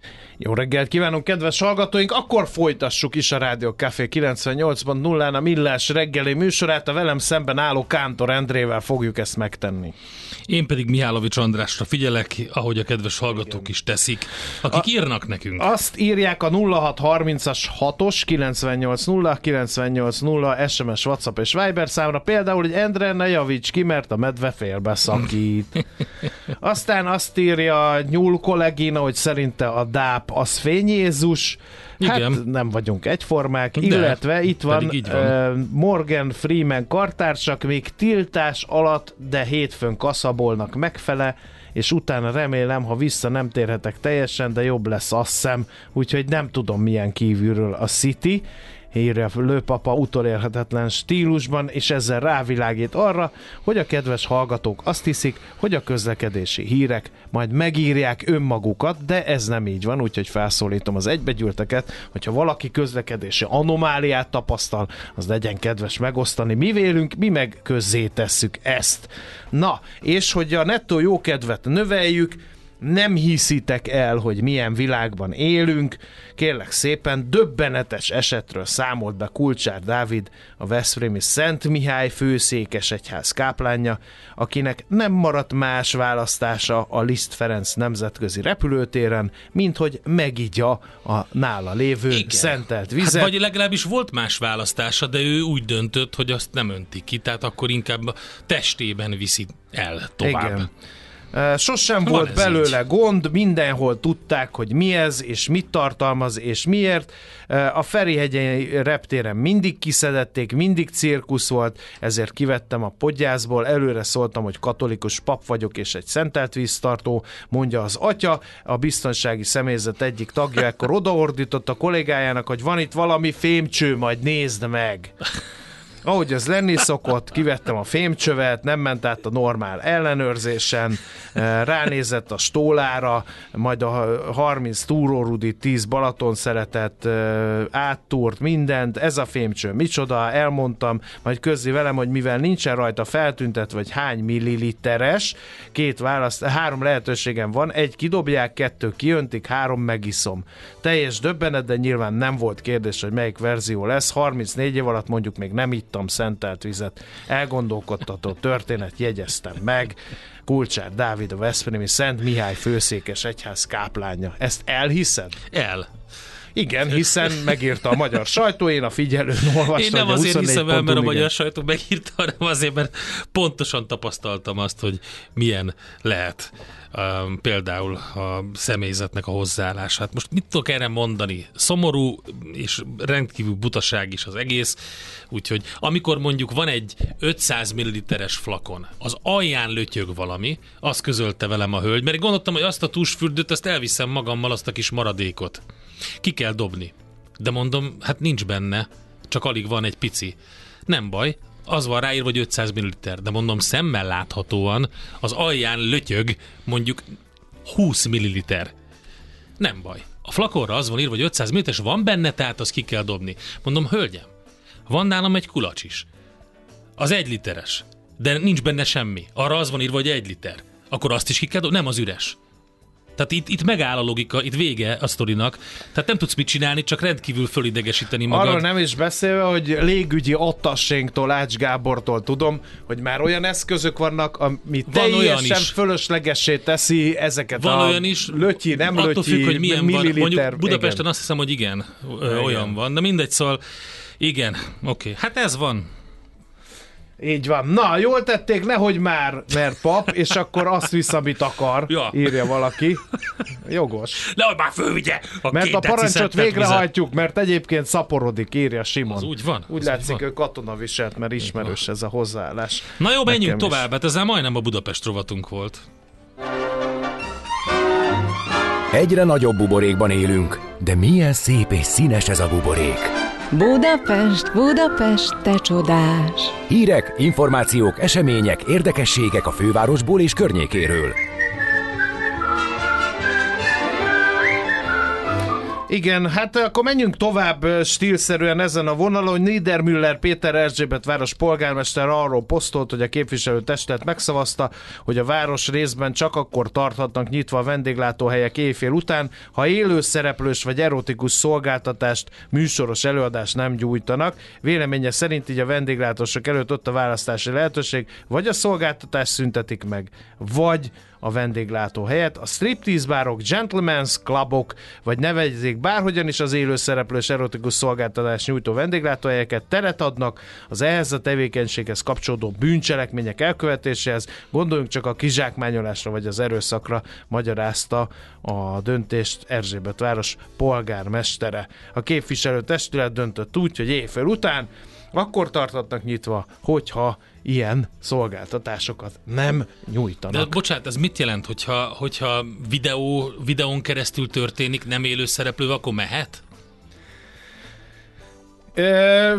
Jó reggelt kívánunk, kedves hallgatóink! Akkor folytassuk is a Rádió Café kilencvennyolc pont nullán a Millás reggeli műsorát. A velem szemben álló Kántor Endrével fogjuk ezt megtenni. Én pedig Mihálovics Andrásra figyelek, ahogy a kedves hallgatók is teszik, akik a, írnak nekünk. Azt írják a nulla hat harmincas hatos kilencvennyolc nulla kilencvennyolc nulla es em es, WhatsApp és Viber számra, például, hogy Endre, ne javíts ki, mert a medve félbeszakít. Aztán azt írja Nyúl kollégina, hogy szerinte a dáp az Fény Jézus. Hát igen. Nem vagyunk egyformák, de, illetve itt van, van. Uh, Morgan Freeman kartársak, még tiltás alatt, de hétfőn kaszabolnak megfele, és utána remélem, ha vissza nem térhetek teljesen, de jobb lesz, azt hiszem, úgyhogy nem tudom milyen kívülről a City, írja Lőpapa utolérhetetlen stílusban, és ezzel rávilágít arra, hogy a kedves hallgatók azt hiszik, hogy a közlekedési hírek majd megírják önmagukat, de ez nem így van, úgyhogy felszólítom az egybegyűlteket, hogyha valaki közlekedési anomáliát tapasztal, az legyen kedves megosztani. Mi vélünk, mi meg közzé tesszük ezt. Na, és hogy a nettó jókedvet növeljük, nem hiszitek el, hogy milyen világban élünk. Kérlek szépen, döbbenetes esetről számolt be Kulcsár Dávid, a veszprémi Szent Mihály főszékesegyház káplánja, akinek nem maradt más választása a Liszt Ferenc nemzetközi repülőtéren, mint hogy megigya a nála lévő igen. szentelt vizet. Hát vagy legalábbis volt más választása, de ő úgy döntött, hogy azt nem önti ki, tehát akkor inkább a testében viszi el tovább. Igen. Sosem Van volt belőle így. Gond, mindenhol tudták, hogy mi ez, és mit tartalmaz, és miért. A Ferihegyi reptéren mindig kiszedették, mindig cirkusz volt, ezért kivettem a podgyászból, előre szóltam, hogy katolikus pap vagyok, és egy szentelt víztartó, mondja az atya. A biztonsági személyzet egyik tagja ekkor odaordított a kollégájának, hogy van itt valami fémcső, majd nézd meg. Ahogy az lenni szokott, kivettem a fémcsövet, nem ment át a normál ellenőrzésen, ránézett a stólára, majd a harminc túrórudi, tíz Balaton szeretett, áttúrt mindent, ez a fémcső micsoda, elmondtam, majd közzi velem, hogy mivel nincsen rajta feltüntet, vagy hány milliliteres, két választ, három lehetőségem van, egy kidobják, kettő kijöntik, három megiszom. Teljes döbbenet, de nyilván nem volt kérdés, hogy melyik verzió lesz, harmincnégy év alatt mondjuk még nem ittam szentelt vizet, elgondolkodtató történet, jegyeztem meg. Kulcsár Dávid, a veszprémi Szent Mihály főszékes egyház káplánja. Ezt elhiszed? El. Igen, hiszen megírta a magyar sajtó, én a Figyelőn olvastam. Én nem azért hiszem el, mert a magyar sajtó megírta, hanem azért, mert pontosan tapasztaltam azt, hogy milyen lehet um, például a személyzetnek a hozzáállását. Most mit tudok erre mondani? Szomorú és rendkívül butaság is az egész, úgyhogy amikor mondjuk van egy ötszáz milliliteres flakon, az alján lötyög valami, azt közölte velem a hölgy, mert gondoltam, hogy azt a tusfürdőt, azt elviszem magammal, azt a kis maradékot. Ki kell dobni. De mondom, hát nincs benne, csak alig van egy pici. Nem baj, az van ráírva, hogy ötszáz milliliter, de mondom, szemmel láthatóan az alján lötyög mondjuk húsz milliliter. Nem baj. A flakonra az van írva, hogy ötszáz milliliter, és van benne, tehát azt ki kell dobni. Mondom, hölgyem, van nálam egy kulacs is. Az egy literes, de nincs benne semmi. Arra az van írva, hogy egy liter. Akkor azt is ki kell dobni? Nem, az üres. Tehát itt, itt megáll a logika, itt vége a sztorinak. Tehát nem tudsz mit csinálni, csak rendkívül fölidegesíteni magad. Arról nem is beszélve, hogy légügyi attassénktól, Ács Gábortól tudom, hogy már olyan eszközök vannak, ami teljesen fölöslegessé teszi ezeket van a olyan is, lötyi, nem attól lötyi, függ, hogy milyen van. Mondjuk Budapesten igen. Azt hiszem, hogy igen, igen, olyan van. De mindegy, szóval igen, oké. Okay. Hát ez van. Így van. Na, jól tették, nehogy már, mert pap, és akkor azt visz, amit akar, ja. írja valaki. Jogos. Nehogy már fölvigye a mert a parancsot végrehajtjuk, mert egyébként szaporodik, írja Simon. Az úgy van. Úgy látszik, ő katonaviselt, mert ismerős ez a hozzáállás. Na jó, menjünk Nekem tovább, is. Hát ezzel majdnem a Budapest rovatunk volt. Egyre nagyobb buborékban élünk, de milyen szép és színes ez a buborék. Budapest, Budapest, te csodás! Hírek, információk, események, érdekességek a fővárosból és környékéről. Igen, hát akkor menjünk tovább stílszerűen ezen a vonalon, hogy Niedermüller Péter Erzsébet város polgármester arról posztolt, hogy a képviselőtestület megszavazta, hogy a város részben csak akkor tarthatnak nyitva a vendéglátóhelyek éjfél után, ha élő szereplős vagy erotikus szolgáltatást, műsoros előadást nem gyújtanak. Véleménye szerint így a vendéglátósok előtt ott a választási lehetőség, vagy a szolgáltatást szüntetik meg, vagy a vendéglátó helyet. A striptease bárok, gentlemen's clubok, vagy nevezzék bárhogyan is az élő szereplős erotikus szolgáltatás nyújtó vendéglátóhelyeket teret adnak az ehhez a tevékenységhez kapcsolódó bűncselekmények elkövetéséhez. Gondoljunk csak a kizsákmányolásra vagy az erőszakra, magyarázta a döntést Erzsébet város polgármestere. A képviselőtestület döntött úgy, hogy éjfél után akkor tartatnak nyitva, hogyha ilyen szolgáltatásokat nem nyújtanak. De bocsánat, ez mit jelent, hogyha, hogyha videó, videón keresztül történik, nem élő szereplő, akkor mehet? Ö,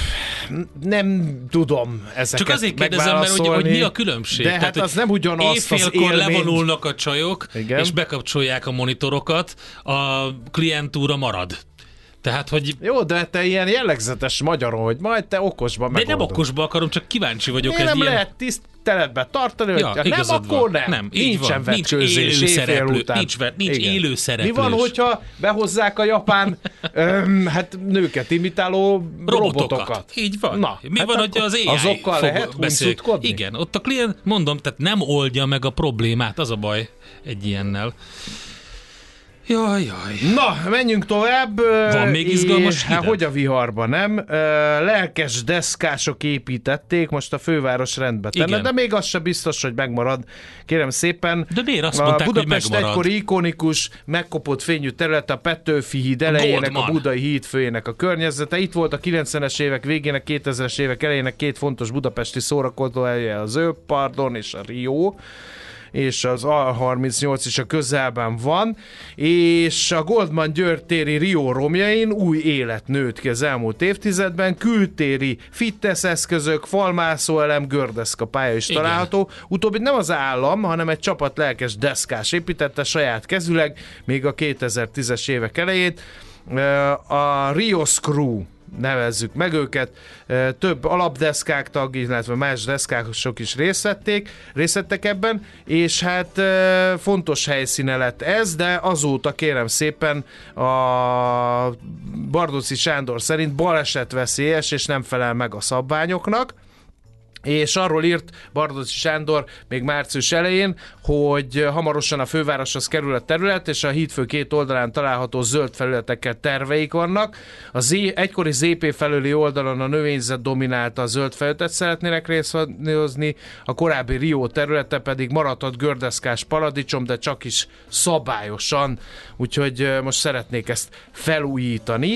nem tudom ezeket Csak azért kérdezem, mert hogy, hogy mi a különbség? De hát Tehát, az nem ugyanaz az éjfélkor élmény. levonulnak a csajok, igen, és bekapcsolják a monitorokat, a klientúra marad. Tehát, hogy... Jó, de te ilyen jellegzetes magyarul, hogy majd te okosba megoldod. De nem okosba akarom, csak kíváncsi vagyok. Miért ez nem ilyen... lehet tiszteletbe tartani, hogy ja, nem, akkor nem. nem. Nincsen vetkőzés éjfél után. Nincs, nincs élő szereplős. Mi van, hogyha behozzák a japán öm, hát nőket imitáló robotokat? robotokat. Így van. Na, Mi hát van, hogyha az á i azokkal fog lehet beszélni? huncutkodni? Igen, ott a klient, mondom, tehát nem oldja meg a problémát, az a baj egy ilyennel. Jaj, jaj. Na, menjünk tovább. Van még izgalmas hírek? Hát, hogy a viharban, nem? Lelkes deszkások építették, most a főváros rendbe tenne, de még az sem biztos, hogy megmarad. Kérem szépen. De miért azt mondták, a Budapest hogy megmarad? egykori ikonikus, megkopott fényű terület a Petőfi híd elejének, a, a Budai híd főjének a környezete. Itt volt a kilencvenes évek végének, kétezres évek elejének két fontos budapesti szórakozóhelye, az Zöld Pardon és a Rio, és az A harmincnyolc is a közelben van, és a Goldman György téri Rio romjain új élet nőtt ki az elmúlt évtizedben, kültéri fitness eszközök, falmászó elem, gördeszka pálya is igen, található. Utóbbi nem az állam, hanem egy csapat lelkes deszkás építette saját kezüleg, még a kétezer-tízes évek elejét. A Rio Screw nevezzük meg őket, több alapdeszkák tag, illetve más deszkások is részt vették, részt vettek ebben, és hát fontos helyszíne lett ez, de azóta kérem szépen a Bardóczy Sándor szerint balesetveszélyes, és nem felel meg a szabványoknak. És arról írt Bardóczy Sándor még március elején, hogy hamarosan a fővároshoz kerül a terület, és a hídfő két oldalán található zöld felületekkel terveik vannak. A Z, egykori zé pé felőli oldalon a növényzet dominálta, a zöld felületet szeretnének részhozni, a korábbi Rio területe pedig maradhat gördeszkás paradicsom, de csak is szabályosan, úgyhogy most szeretnék ezt felújítani.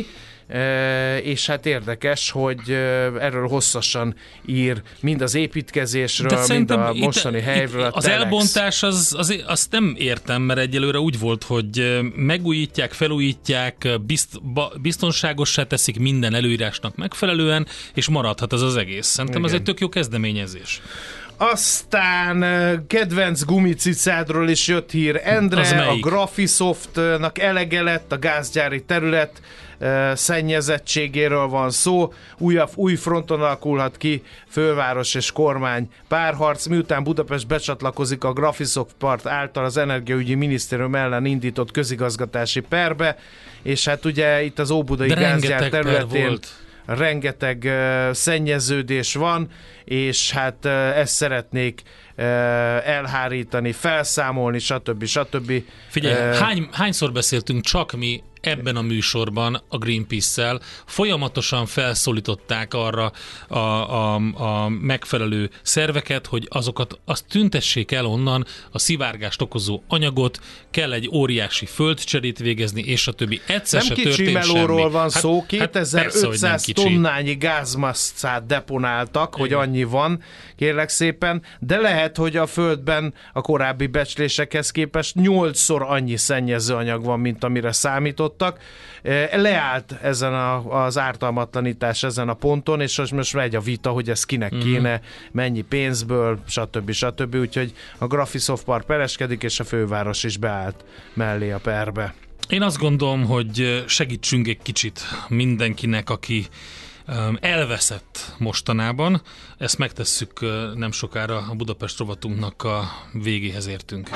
és hát érdekes, hogy erről hosszasan ír mind az építkezésről, mind a mostani itt, helyről. Itt, az Telex. Elbontás, az, az, azt nem értem, mert egyelőre úgy volt, hogy megújítják, felújítják, bizt, biztonságossá teszik minden előírásnak megfelelően, és maradhat ez az egész. Szerintem igen. Ez egy tök jó kezdeményezés. Aztán kedvenc gumicicádról is jött hír, Endre, a Graphisoftnak elege lett, a gázgyári terület szennyezettségéről van szó, újabb, új fronton alakulhat ki főváros és kormány párharc, miután Budapest becsatlakozik a Graphisoft part által az Energiaügyi Minisztérium ellen indított közigazgatási perbe, és hát ugye itt az óbudai gázgyár területén rengeteg uh, szennyeződés van, és hát uh, ezt szeretnék uh, elhárítani, felszámolni, stb. stb. Figyelj, uh, hány, hányszor beszéltünk csak mi ebben a műsorban a Greenpeace-szel, folyamatosan felszólították arra a, a, a megfelelő szerveket, hogy azokat azt tüntessék el onnan a szivárgást okozó anyagot, kell egy óriási földcserét végezni, és a többi. Egyszer nem se kicsi melóról semmi. van hát, szó, kétezer-ötszáz hát tonnányi gázmasszát deponáltak, igen. hogy annyi van, kérlek szépen, de lehet, hogy a földben a korábbi becslésekhez képest nyolcszor annyi szennyezőanyag van, mint amire számított. Leállt ezen a, az ártalmatlanítás ezen a ponton, és most megy a vita, hogy ez kinek mm-hmm. kéne, mennyi pénzből, stb. stb. Úgyhogy a Graphisoft Park pereskedik, és a főváros is beállt mellé a perbe. Én azt gondolom, hogy segítsünk egy kicsit mindenkinek, aki elveszett mostanában. Ezt megtesszük nem sokára, a Budapest rovatunknak a végéhez értünk.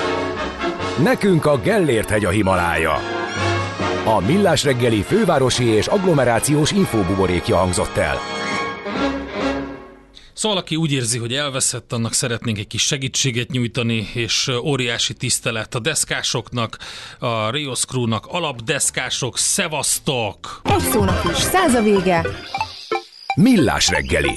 Nekünk a Gellért-hegy a Himalája. A Millás reggeli fővárosi és agglomerációs infóbuborékja hangzott el. Szóval aki úgy érzi, hogy elveszett, annak szeretnénk egy kis segítséget nyújtani, és óriási tisztelet a deszkásoknak, a Rios Crew-nak, alapdeszkások, szevasztok! Egy szónak is, száz a vége! Millás reggeli.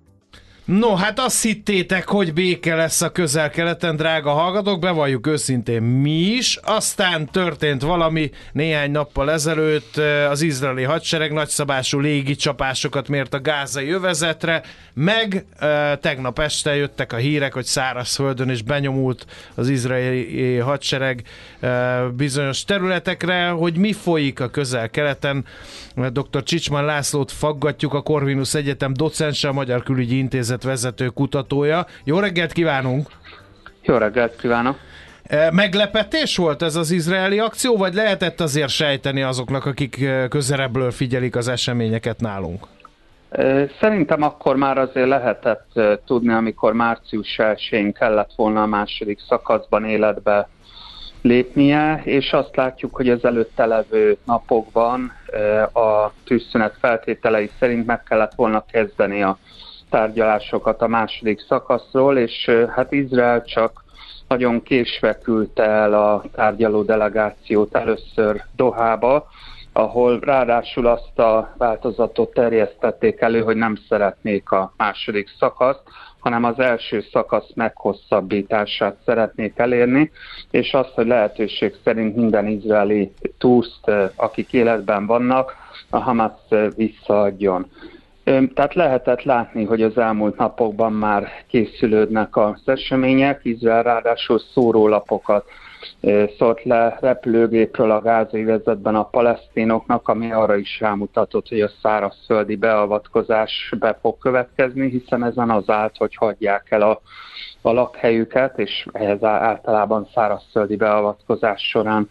No, hát azt hittétek, hogy béke lesz a Közel-Keleten, drága hallgatók, bevalljuk őszintén mi is. Aztán történt valami néhány nappal ezelőtt, az izraeli hadsereg nagyszabású légicsapásokat mért a gázai övezetre, meg tegnap este jöttek a hírek, hogy szárazföldön is benyomult az izraeli hadsereg bizonyos területekre, hogy mi folyik a Közel-Keleten. doktor Csicsman Lászlót faggatjuk, a Corvinus Egyetem docense, a Magyar Külügyi Intézet vezető kutatója. Jó reggelt kívánunk! Jó reggelt kívánok! Meglepetés volt ez az izraeli akció, vagy lehetett azért sejteni azoknak, akik közelebbről figyelik az eseményeket nálunk? Szerintem akkor már azért lehetett tudni, amikor március elsején kellett volna a második szakaszban életbe lépnie, és azt látjuk, hogy az előtte levő napokban a tűzszünet feltételei szerint meg kellett volna kezdeni a tárgyalásokat a második szakaszról, és hát Izrael csak nagyon késve küldte el a tárgyaló delegációt először Dohába, ahol ráadásul azt a változatot terjesztették elő, hogy nem szeretnék a második szakaszt, hanem az első szakasz meghosszabbítását szeretnék elérni, és azt, hogy lehetőség szerint minden izraeli túszt, akik életben vannak, a Hamas visszaadjon. Tehát lehetett látni, hogy az elmúlt napokban már készülődnek az események. Izrael ráadásul szórólapokat szólt le repülőgépről a gázai övezetben a palesztinoknak, ami arra is rámutatott, hogy a szárazföldi beavatkozás be fog következni, hiszen ezen az állt, hogy hagyják el a, a lakhelyüket, és ehhez általában szárazföldi beavatkozás során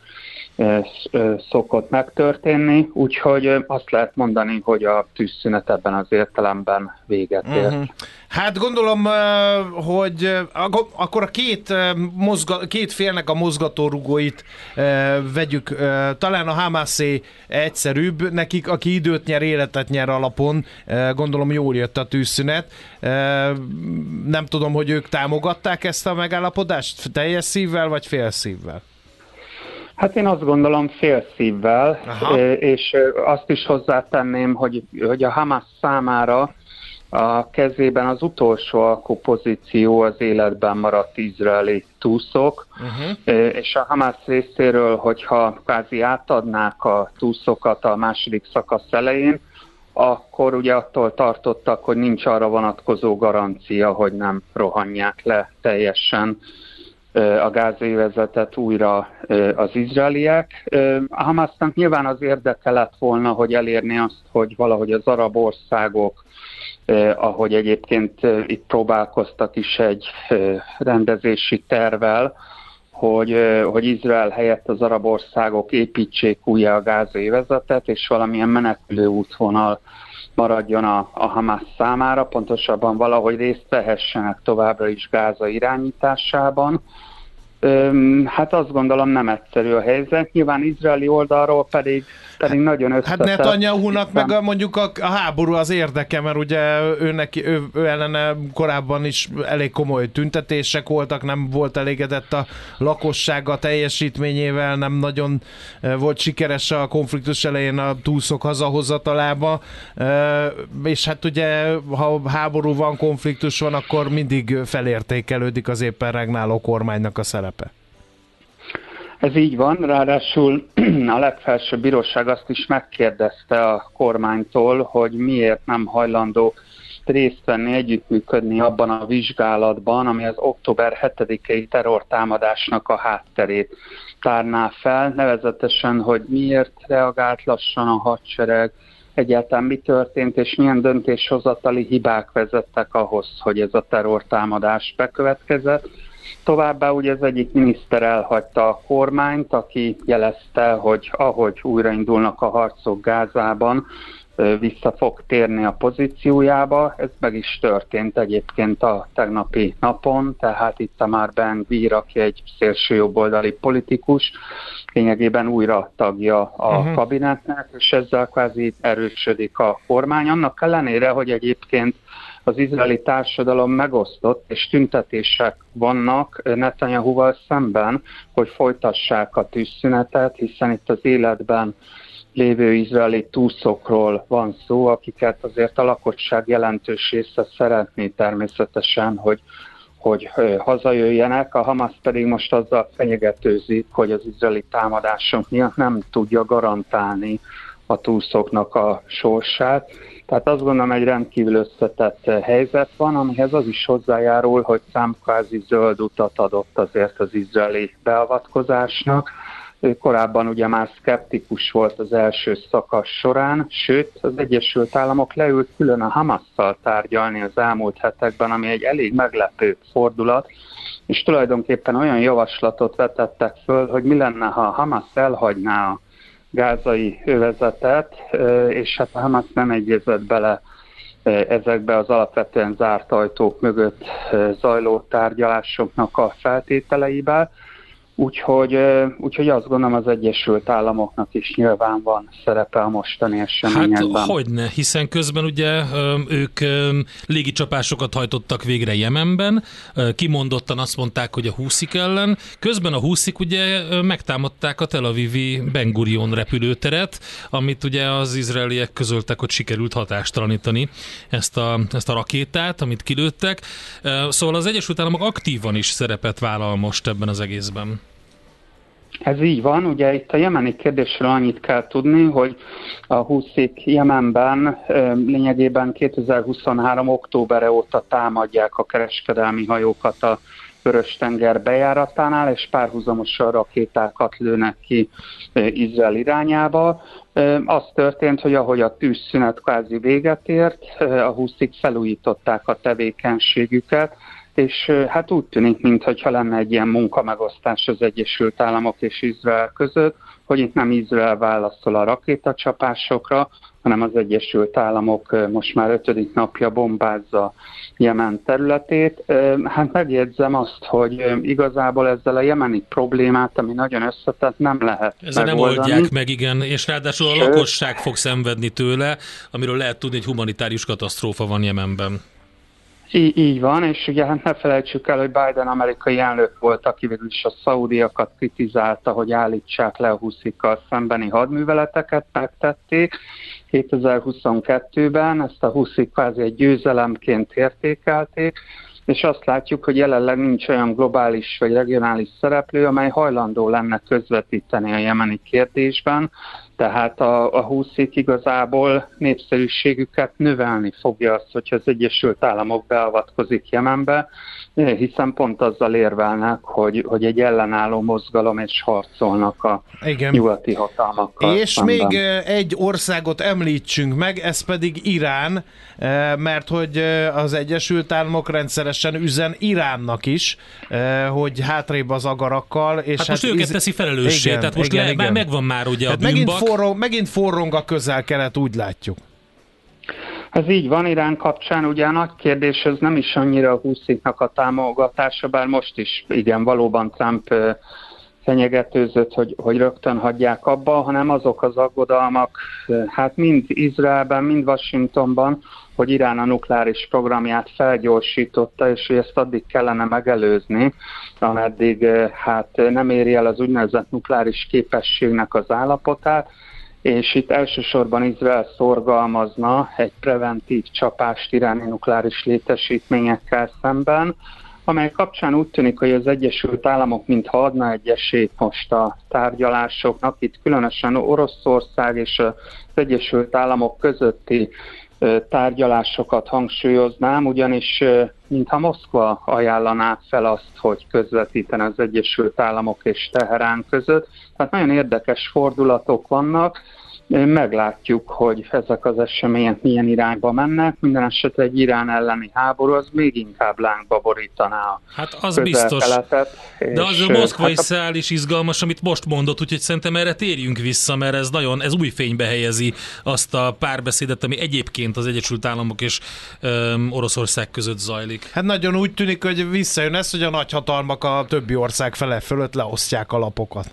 szokott megtörténni, úgyhogy azt lehet mondani, hogy a tűzszünet ebben az értelemben véget ért. Uh-huh. Hát gondolom, hogy akkor a két, mozga, két félnek a mozgatórugóit vegyük. Talán a Hamászé egyszerűbb, nekik, aki időt nyer, életet nyer alapon, gondolom jól jött a tűzszünet. Nem tudom, hogy ők támogatták ezt a megállapodást teljes szívvel, vagy fél szívvel? Hát én azt gondolom fél szívvel, Aha. és azt is hozzátenném, hogy, hogy a Hamas számára A kezében az utolsó alkupozíció az életben maradt izraeli túszok, uh-huh. és a Hamász részéről, hogyha kvázi átadnák a túszokat a második szakasz elején, akkor ugye attól tartottak, hogy nincs arra vonatkozó garancia, hogy nem rohanják le teljesen a gázövezetet újra az izraeliek. A Hamásznak nyilván az érdeke lett volna, hogy elérni azt, hogy valahogy az arab országok, ahogy egyébként itt próbálkoztak is egy rendezési tervvel, hogy, hogy Izrael helyett az arab országok építsék újra a gázövezetet, és valamilyen menekülő útvonal maradjon a, a Hamász számára, pontosabban valahogy részt vehessenek továbbra is Gáza irányításában. Öm, hát azt gondolom nem egyszerű a helyzet. Nyilván izraeli oldalról pedig, pedig nagyon összetett. Hát Netanyahunak meg a, mondjuk a, a háború az érdeke, mert ugye ő, neki, ő, ő ellene korábban is elég komoly tüntetések voltak, nem volt elégedett a lakossága teljesítményével, nem nagyon volt sikeres a konfliktus elején a túszok hazahozatalába, és hát ugye ha háború van, konfliktus van, akkor mindig felértékelődik az éppen regnáló kormánynak a szerepe. Ez így van, ráadásul a legfelsőbb bíróság azt is megkérdezte a kormánytól, hogy miért nem hajlandó részt venni, együttműködni abban a vizsgálatban, ami az október hetedikei terrortámadásnak a hátterét tárná fel, nevezetesen, hogy miért reagált lassan a hadsereg, egyáltalán mi történt, és milyen döntéshozatali hibák vezettek ahhoz, hogy ez a terrortámadás bekövetkezett. Továbbá ugye az egyik miniszter elhagyta a kormányt, aki jelezte, hogy ahogy újraindulnak a harcok Gázában, vissza fog térni a pozíciójába. Ez meg is történt egyébként a tegnapi napon, tehát itt Tamar Ben-Gvir, aki egy szélsőjobboldali politikus, lényegében újra tagja a uh-huh. kabinetnek, és ezzel kvázi erősödik a kormány. Annak ellenére, hogy egyébként az izraeli társadalom megosztott, és tüntetések vannak Netanyahuval szemben, hogy folytassák a tűzszünetet, hiszen itt az életben lévő izraeli túszokról van szó, akiket azért a lakosság jelentős része szeretné természetesen, hogy, hogy hazajöjjenek. A Hamász pedig most azzal fenyegetőzik, hogy az izraeli támadások miatt nem tudja garantálni a túszoknak a sorsát. Tehát azt gondolom, egy rendkívül összetett helyzet van, amihez az is hozzájárul, hogy Trump kvázi zöld utat adott azért az izraeli beavatkozásnak. Ő korábban ugye már szkeptikus volt az első szakasz során, sőt az Egyesült Államok leült külön a Hamasszal tárgyalni az elmúlt hetekben, ami egy elég meglepő fordulat, és tulajdonképpen olyan javaslatot vetettek föl, hogy mi lenne, ha a Hamasz elhagyná a gázai övezetet, és hát a Hamász nem egyezett bele ezekbe az alapvetően zárt ajtók mögött zajló tárgyalásoknak a feltételeibe. Úgyhogy, úgyhogy azt gondolom, az Egyesült Államoknak is nyilván van szerepe a mostani eseményekben. Hát hogyne, hiszen közben ugye ők légicsapásokat hajtottak végre Jemenben, kimondottan azt mondták, hogy a húszik ellen, közben a húszik ugye megtámadták a Tel Avivi Ben Gurion repülőteret, amit ugye az izraeliek közöltek, hogy sikerült hatástalanítani ezt a, ezt a rakétát, amit kilőttek. Szóval az Egyesült Államok aktívan is szerepet vállal most ebben az egészben. Ez így van, ugye itt a jemeni kérdésről annyit kell tudni, hogy a húszik Jemenben lényegében kétezer-huszonhárom októbere óta támadják a kereskedelmi hajókat a Vörös-tenger bejáratánál, és párhuzamosan rakétákat lőnek ki Izrael irányába. Az történt, hogy ahogy a tűzszünet kvázi véget ért, a húszik felújították a tevékenységüket, és hát úgy tűnik, mintha lenne egy ilyen munkamegosztás az Egyesült Államok és Izrael között, hogy itt nem Izrael válaszol a rakétacsapásokra, hanem az Egyesült Államok most már ötödik napja bombázza Jemen területét. Hát megjegyzem azt, hogy igazából ezzel a jemeni problémát, ami nagyon összetett, nem lehet ezzel megoldani. Nem oldják meg, igen, és ráadásul a lakosság fog szenvedni tőle, amiről lehet tudni, hogy humanitárius katasztrófa van Jemenben. Í- így van, és ugye hát ne felejtsük el, hogy Biden amerikai elnök volt, aki végül is a szaudiakat kritizálta, hogy állítsák le a huszikkal szembeni hadműveleteket, megtették kétezer-huszonkettőben, ezt a huszik kvázi egy győzelemként értékelték, és azt látjuk, hogy jelenleg nincs olyan globális vagy regionális szereplő, amely hajlandó lenne közvetíteni a jemeni kérdésben, tehát a, a huszik igazából népszerűségüket növelni fogja azt, hogyha az Egyesült Államok beavatkozik Jemenbe, hiszen pont azzal érvelnek, hogy, hogy egy ellenálló mozgalom és harcolnak a Igen. nyugati hatalmakkal. És szemben. még egy országot említsünk meg, ez pedig Irán, mert hogy az Egyesült Államok rendszeresen üzen Iránnak is, hogy hátrébb az agarakkal. És hát, hát most hát őket iz... teszi felelőssé, igen, tehát most igen, le, igen. már megvan már ugye hát a bűnbak. Megint forrong, megint forrong a közel-kelet, úgy látjuk. Ez így van, Irán kapcsán ugye a nagy kérdés, ez nem is annyira a husziknak a támogatása, bár most is igen, valóban Trump fenyegetőzött, hogy, hogy rögtön hagyják abba, hanem azok az aggodalmak, hát mind Izraelben, mind Washingtonban, hogy Irán a nukleáris programját felgyorsította, és hogy ezt addig kellene megelőzni, ameddig hát nem éri el az úgynevezett nukleáris képességnek az állapotát, és itt elsősorban Izrael szorgalmazna egy preventív csapást iráni nukleáris létesítményekkel szemben, amely kapcsán úgy tűnik, hogy az Egyesült Államok mintha adna egy esélyt most a tárgyalásoknak. Itt különösen Oroszország és az Egyesült Államok közötti tárgyalásokat hangsúlyoznám, ugyanis mintha Moszkva ajánlaná fel azt, hogy közvetítene az Egyesült Államok és Teherán között. Tehát nagyon érdekes fordulatok vannak. Meglátjuk, hogy ezek az események milyen irányba mennek. Minden esetre egy Irán elleni háború az még inkább lángba borítaná a hát az biztos. De az a moszkvai hát a... szál is izgalmas, amit most mondott, úgyhogy szerintem erre térjünk vissza, mert ez nagyon, ez új fénybe helyezi azt a párbeszédet, ami egyébként az Egyesült Államok és um, Oroszország között zajlik. Hát nagyon úgy tűnik, hogy visszajön ez, hogy a nagyhatalmak a többi ország fele fölött leosztják a lapokat.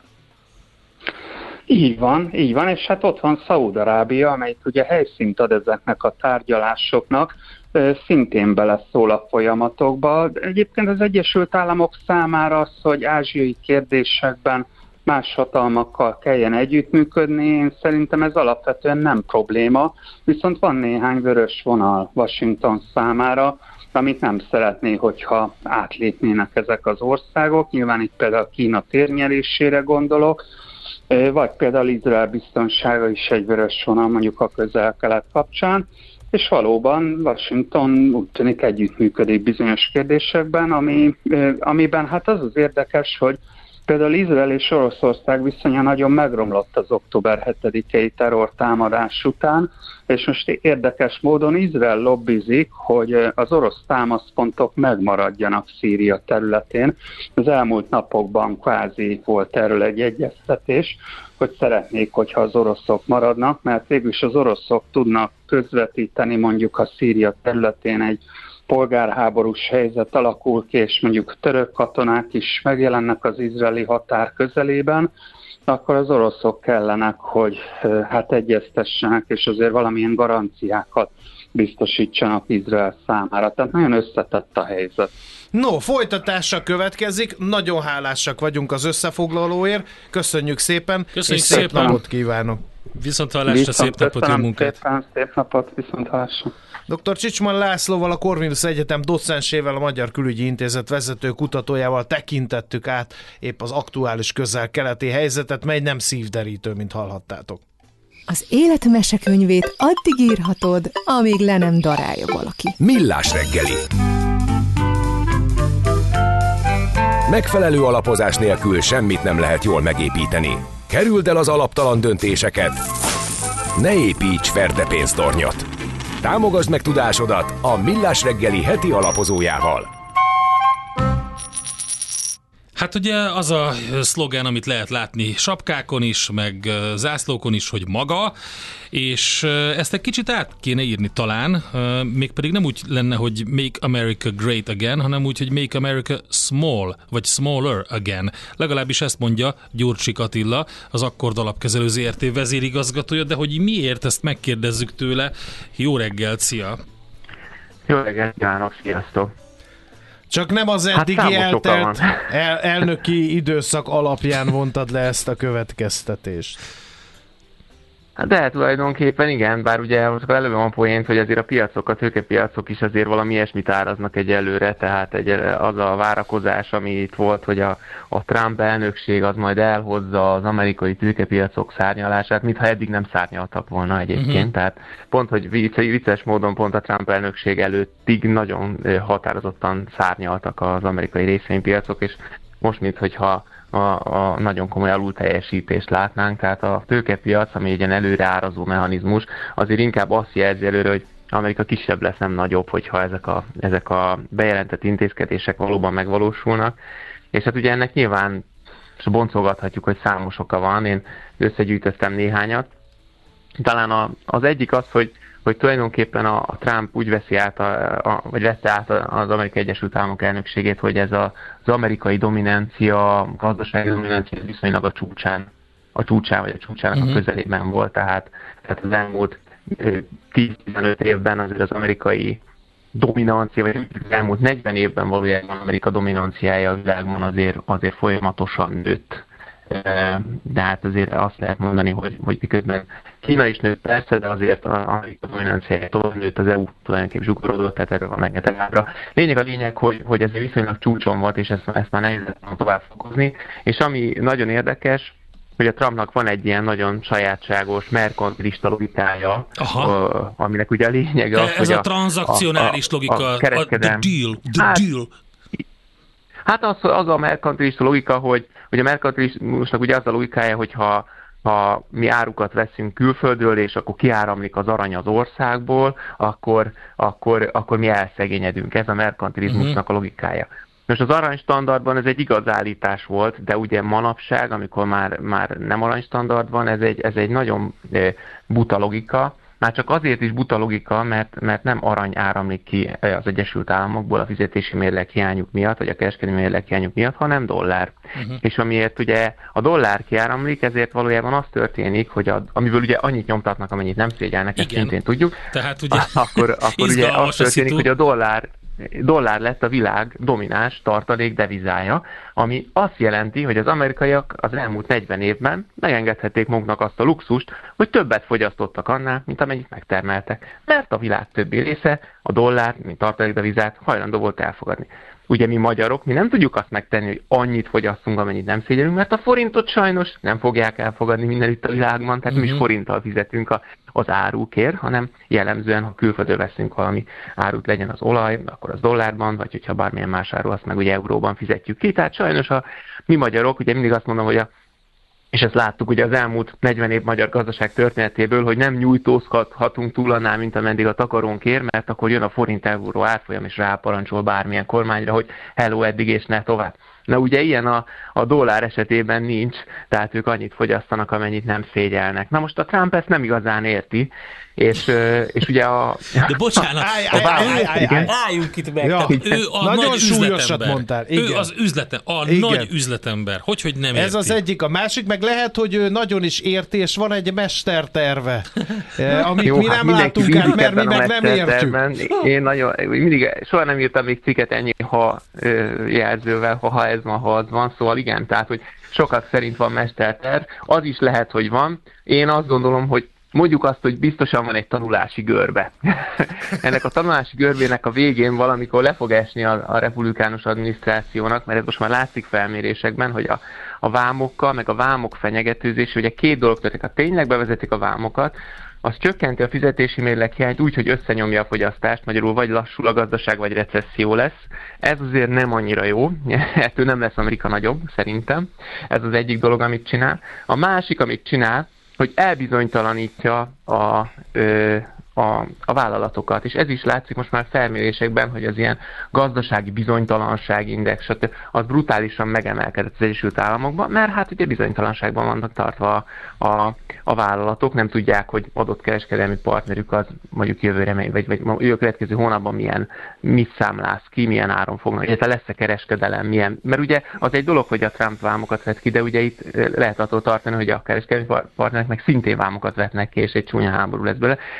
Így van, így van, és hát ott van Szaúd-Arábia, amelyik ugye helyszínt ad ezeknek a tárgyalásoknak, szintén beleszól a folyamatokba. Egyébként az Egyesült Államok számára az, hogy ázsiai kérdésekben más hatalmakkal kelljen együttműködni, én szerintem ez alapvetően nem probléma, viszont van néhány vörös vonal Washington számára, amit nem szeretné, hogyha átlépnének ezek az országok. Nyilván itt például Kína térnyerésére gondolok, vagy például Izrael biztonsága is egy vörös vonal mondjuk a közel-kelet kapcsán, és valóban Washington úgy tűnik együttműködik bizonyos kérdésekben, ami, amiben hát az az érdekes, hogy például Izrael és Oroszország viszonya nagyon megromlott az október hetedikei terrortámadás után, és most érdekes módon Izrael lobbizik, hogy az orosz támaszpontok megmaradjanak Szíria területén. Az elmúlt napokban kvázi volt erről egy egyeztetés, hogy szeretnék, hogyha az oroszok maradnak, mert végülis az oroszok tudnak közvetíteni mondjuk a Szíria területén egy polgárháborús helyzet alakul ki, és mondjuk török katonák is megjelennek az izraeli határ közelében, akkor az oroszok kellenek, hogy hát egyeztessenek, és azért valamilyen garanciákat biztosítsanak Izrael számára. Tehát nagyon összetett a helyzet. No, folytatása következik. Nagyon hálásak vagyunk az összefoglalóért. Köszönjük szépen. Köszönjük és szép szépen. napot kívánok. Viszont hallásra, szép napot, jó munkát. Szépen, szép napot, viszont hallásra. doktor Csicsman Lászlóval, a Corvinus Egyetem docensével, a Magyar Külügyi Intézet vezető kutatójával tekintettük át épp az aktuális közel-keleti helyzetet, mely nem szívderítő, mint hallhattátok. Az élet mesekönyvét addig írhatod, amíg le nem darálja valaki. Millás reggeli. Megfelelő alapozás nélkül semmit nem lehet jól megépíteni. Kerüld el az alaptalan döntéseket. Ne építs ferdepénztornyot. Támogasd meg tudásodat a Millás reggeli heti alapozójával. Hát ugye az a szlogán, amit lehet látni sapkákon is, meg zászlókon is, hogy maga, és ezt egy kicsit át kéne írni talán, mégpedig nem úgy lenne, hogy Make America Great Again, hanem úgy, hogy Make America Small, vagy Smaller Again. Legalábbis ezt mondja Gyurcsik Attila, az Akkord Alapkezelő zé er té vezérigazgatója, de hogy miért, ezt megkérdezzük tőle. Jó reggelt, szia! Jó reggelt kívánok, sziasztok! Csak nem az eddigi hát eltelt el, elnöki időszak alapján vontad le ezt a következtetést. De tulajdonképpen igen, bár ugye most előbb van poént, hogy azért a piacok, a tőkepiacok is azért valami ilyesmit áraznak egyelőre, tehát egy, az a várakozás, ami itt volt, hogy a, a Trump elnökség az majd elhozza az amerikai tőkepiacok szárnyalását, mintha eddig nem szárnyaltak volna egyébként, uh-huh. tehát pont, hogy vicces módon pont a Trump elnökség előttig nagyon határozottan szárnyaltak az amerikai részvénypiacok, és most minthogyha A, a nagyon komoly alulteljesítést látnánk, tehát a tőkepiac, ami egy ilyen előreárazó mechanizmus, azért inkább azt jelzi előre, hogy Amerika kisebb lesz, nem nagyobb, hogyha ezek a, ezek a bejelentett intézkedések valóban megvalósulnak. És hát ugye ennek nyilván boncolgathatjuk, hogy számos oka van, én összegyűjtöttem néhányat. Talán a, az egyik az, hogy hogy tulajdonképpen a, a Trump úgy veszi át, a, a, vagy vette át az Amerikai Egyesült Államok elnökségét, hogy ez a, az amerikai dominancia, a gazdasági dominancia viszonylag a csúcsán, a csúcsán vagy a csúcsának uh-huh. a közelében volt, tehát, tehát az elmúlt tíz-tizenöt évben azért az amerikai dominancia, vagy az elmúlt negyven évben valójában Amerika dominanciája a világban azért, azért folyamatosan nőtt. De hát azért azt lehet mondani, hogy, hogy miközben Kína is nőtt persze, de azért az Amerika dominanciája tovább nőtt, az é u tulajdonképpen zsugorodott, tehát erről van rengeteg ábra. Lényeg a lényeg, hogy, hogy ez viszonylag csúcson volt, és ezt, ezt már nehéz tovább fokozni. És ami nagyon érdekes, hogy a Trumpnak van egy ilyen nagyon sajátságos merkantilista logikája, a, aminek ugye a lényege az, ez hogy a, a tranzakcionális a, logika, a, a, a the deal, the hát, deal. Hát az, az a merkantilista logika, hogy, hogy a merkantilizmusnak ugye az a logikája, hogyha ha mi árukat veszünk külföldről, és akkor kiáramlik az arany az országból, akkor, akkor, akkor mi elszegényedünk. Ez a merkantilizmusnak a logikája. Most az aranystandardban ez egy igaz állítás volt, de ugye manapság, amikor már, már nem aranystandard van, ez egy, ez egy nagyon buta logika. Már csak azért is buta logika, mert, mert nem arany áramlik ki az Egyesült Államokból a fizetési mérleg hiányuk miatt, vagy a kereskedelmi mérleg hiányuk miatt, hanem dollár. Uh-huh. És amiért ugye a dollár kiáramlik, ezért valójában az történik, hogy a, amiből ugye annyit nyomtatnak, amennyit nem szégyelnek, ezt szintén tudjuk. Tehát ugye akkor, akkor ugye az történik, hogy a dollár dollár lett a világ domináns tartalék devizája, ami azt jelenti, hogy az amerikaiak az elmúlt negyven évben megengedhették maguknak azt a luxust, hogy többet fogyasztottak annál, mint amennyit megtermeltek. Mert a világ többi része a dollár, mint tartalékdevizát hajlandó volt elfogadni. Ugye mi magyarok, mi nem tudjuk azt megtenni, hogy annyit fogyasszunk, amennyit nem szégyelünk, mert a forintot sajnos nem fogják elfogadni mindenütt a világban, tehát uh-huh. mi is forinttal fizetünk a, az árukért, hanem jellemzően, ha külföldről veszünk valami árut, legyen az olaj, akkor az dollárban, vagy hogyha bármilyen más áru, azt meg ugye euróban fizetjük ki. Tehát sajnos a mi magyarok, ugye mindig azt mondom, hogy a és ezt láttuk ugye az elmúlt negyven év magyar gazdaság történetéből, hogy nem nyújtózhatunk túl annál, mint ameddig a takarónk ér, mert akkor jön a forint-euró árfolyam, és ráparancsol bármilyen kormányra, hogy hello eddig és ne tovább. Na ugye ilyen a, a dollár esetében nincs, tehát ők annyit fogyasztanak, amennyit nem szégyelnek. Na most a Trump ezt nem igazán érti, és, és ugye a... De bocsánat, álljunk itt meg. Ja, ő a nagyon nagy súlyosat mondtál. Igen. Ő az üzletem, a igen. nagy üzletember. Hogy, hogy nem érti? Ez az egyik. A másik, meg lehet, hogy ő nagyon is érti, és van egy mesterterve, amit Jó, mi nem hát látunk át, mert mi meg nem értjük. Én nagyon, mindig, soha nem írtam még cikket ennyi ha jelzővel, ha, ha ez van, ha az van. Szóval igen, tehát, hogy sokak szerint van mesterterv. Az is lehet, hogy van. Én azt gondolom, hogy mondjuk azt, hogy biztosan van egy tanulási görbe. Ennek a tanulási görbének a végén valamikor le fog esni a, a republikánus adminisztrációnak, mert ez most már látszik felmérésekben, hogy a, a vámokkal, meg a vámok fenyegetőzése, ugye két dolog történik. Ha tényleg bevezetik a vámokat, az csökkenti a fizetési mérleg hiányt úgy, hogy összenyomja a fogyasztást, magyarul vagy lassul a gazdaság, vagy recesszió lesz. Ez azért nem annyira jó, ettől nem lesz Amerika nagyobb, szerintem. Ez az egyik dolog, amit csinál. A másik, amit csinál, hogy elbizonytalanítja a, ö, a, a vállalatokat. És ez is látszik most már felmérésekben, hogy az ilyen gazdasági bizonytalanságindex, az brutálisan megemelkedett az Egyesült Államokban, mert hát ugye bizonytalanságban vannak tartva a, a, a vállalatok, nem tudják, hogy adott kereskedelmi partnerük az mondjuk jövőre, vagy, vagy jövő következő hónapban milyen, mit számlász ki, milyen áron fognak, illetve lesz-e kereskedelem, milyen, mert ugye az egy dolog, hogy a Trump vámokat vett ki, de ugye itt lehet attól tartani, hogy a kereskedelmi partnerek meg szintén vámokat vetnek ki, és egy csúnya háború lesz belőle, és ez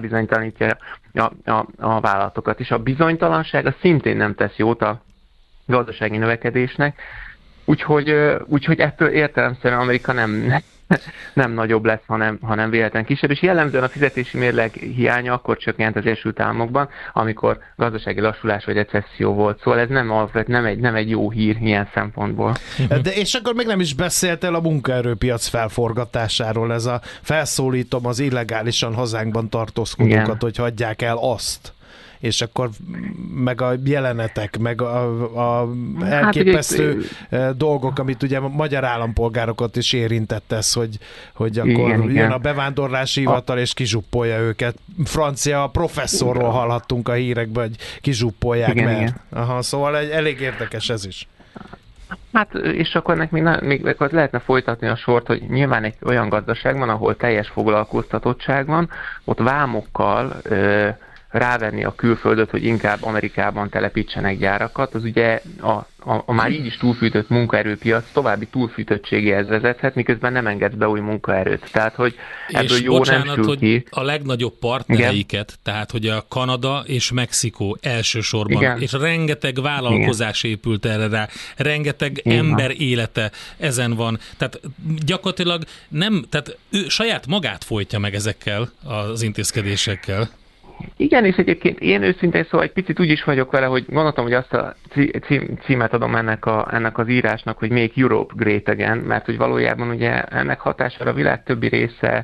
elbizonytalanítja a, a, a vállalatokat. És a bizonytalanság az szintén nem tesz jót a gazdasági növekedésnek, úgyhogy, úgyhogy ettől értelemszerűen Amerika nem, nem nagyobb lesz, hanem, hanem véletlen kisebb, és jellemzően a fizetési mérleg hiánya akkor csökkent az Egyesült Államokban, amikor gazdasági lassulás vagy recesszió volt. Szóval ez nem, nem, egy, nem egy jó hír ilyen szempontból. De és akkor még nem is beszéltél a munkaerőpiac felforgatásáról, ez a felszólítom az illegálisan hazánkban tartózkodókat, igen, hogy hagyják el azt. És akkor meg a jelenetek, meg a, a elképesztő hát, dolgok, amit ugye a magyar állampolgárokat is érintett ez, hogy, hogy akkor igen, jön igen. a bevándorlási hivatal és kizsuppolja őket. Francia professzorról hallhattunk a hírekben, hogy kizsuppolják, igen, mert. Igen. Aha, szóval egy, elég érdekes ez is. Hát, és akkor ennek még, még akkor lehetne folytatni a sort, hogy nyilván egy olyan gazdaság van, ahol teljes foglalkoztatottság van, ott vámokkal ö, rávenni a külföldöt, hogy inkább Amerikában telepítsenek gyárakat, az ugye a, a, a már így is túlfűtött munkaerőpiac további túlfűtöttségéhez vezethet, miközben nem engedsz be új munkaerőt. Tehát, hogy ebből és jó bocsánat, nem sül hogy ki. A legnagyobb partnereiket, igen, tehát, hogy a Kanada és Mexikó elsősorban, igen, és rengeteg vállalkozás igen. épült erre rá, rengeteg igen. ember élete ezen van. Tehát gyakorlatilag nem, tehát ő saját magát folytja meg ezekkel az intézkedésekkel. Igen, és egyébként én őszintén szóval egy picit úgy is vagyok vele, hogy gondoltam, hogy azt a címet adom ennek, a, ennek az írásnak, hogy Make Europe Great Again, mert hogy valójában ugye ennek hatására a világ többi része,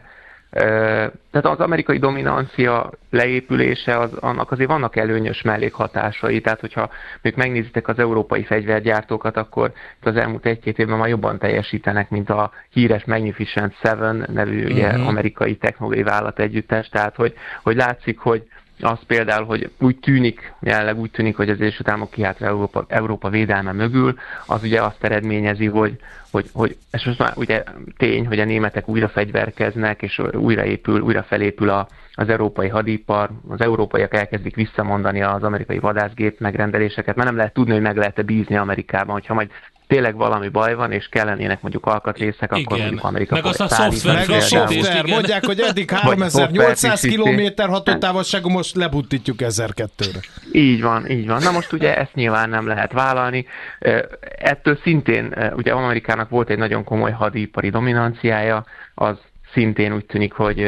tehát az amerikai dominancia leépülése, az, annak azért vannak előnyös mellékhatásai, tehát hogyha még megnézitek az európai fegyvergyártókat, akkor az elmúlt egy-két évben már jobban teljesítenek, mint a híres Magnificent Seven nevű ugye, uh-huh. amerikai technológiai vállalat együttes, tehát hogy, hogy látszik, hogy az például, hogy úgy tűnik, jelenleg úgy tűnik, hogy az Egyesült Államok kihátra Európa, Európa védelme mögül, az ugye azt eredményezi, hogy, hogy, hogy ez most már ugye tény, hogy a németek újra fegyverkeznek, és újraépül, újra felépül a, az európai hadipar, az európaiak elkezdik visszamondani az amerikai vadászgép megrendeléseket, mert nem lehet tudni, hogy meg lehet-e bízni Amerikában, hogyha majd tényleg valami baj van, és kellenének mondjuk alkatrészek, igen, akkor mondjuk Amerika meg az a szoftver, meg a szoftver. Mondják, hogy eddig háromezer-nyolcszáz kilométer hatótávolságú, most lebutítjuk ezerkettőre. Így van, így van. Na most ugye ezt nyilván nem lehet vállalni. Ettől szintén, ugye Amerikának volt egy nagyon komoly hadipari dominanciája, az szintén úgy tűnik, hogy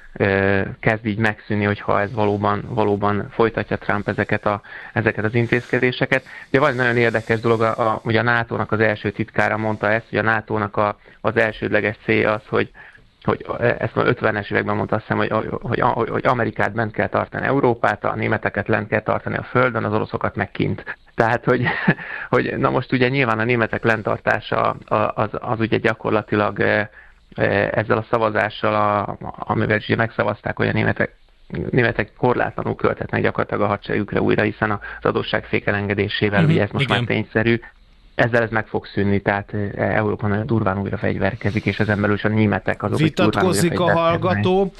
kezd így megszűnni, hogyha ez valóban, valóban folytatja Trump ezeket, a, ezeket az intézkedéseket. De van egy nagyon érdekes dolog, a, a, ugye a nátónak az első titkára mondta ezt, hogy a nátónak a, az elsődleges célja az, hogy, hogy ezt már ötvenes években mondta, azt hiszem, hogy, hogy, hogy, hogy Amerikát bent kell tartani Európát, a németeket lent kell tartani a földön, az oroszokat meg kint. Tehát, hogy, hogy na most ugye nyilván a németek lenntartása az, az ugye gyakorlatilag ezzel a szavazással, a, amivel is megszavazták, hogy a németek, németek korlátlanul költhetnek gyakorlatilag a hadseregükre újra, hiszen az adósságfék elengedésével, mm-hmm, ugye ez most igen. már tényszerű, ezzel ez meg fog szűnni, tehát Európa nagyon durván újra fegyverkezik, és ezen belül is a németek azok, hogy durván újra fegyverkeznek. Vitatkozik a hallgató.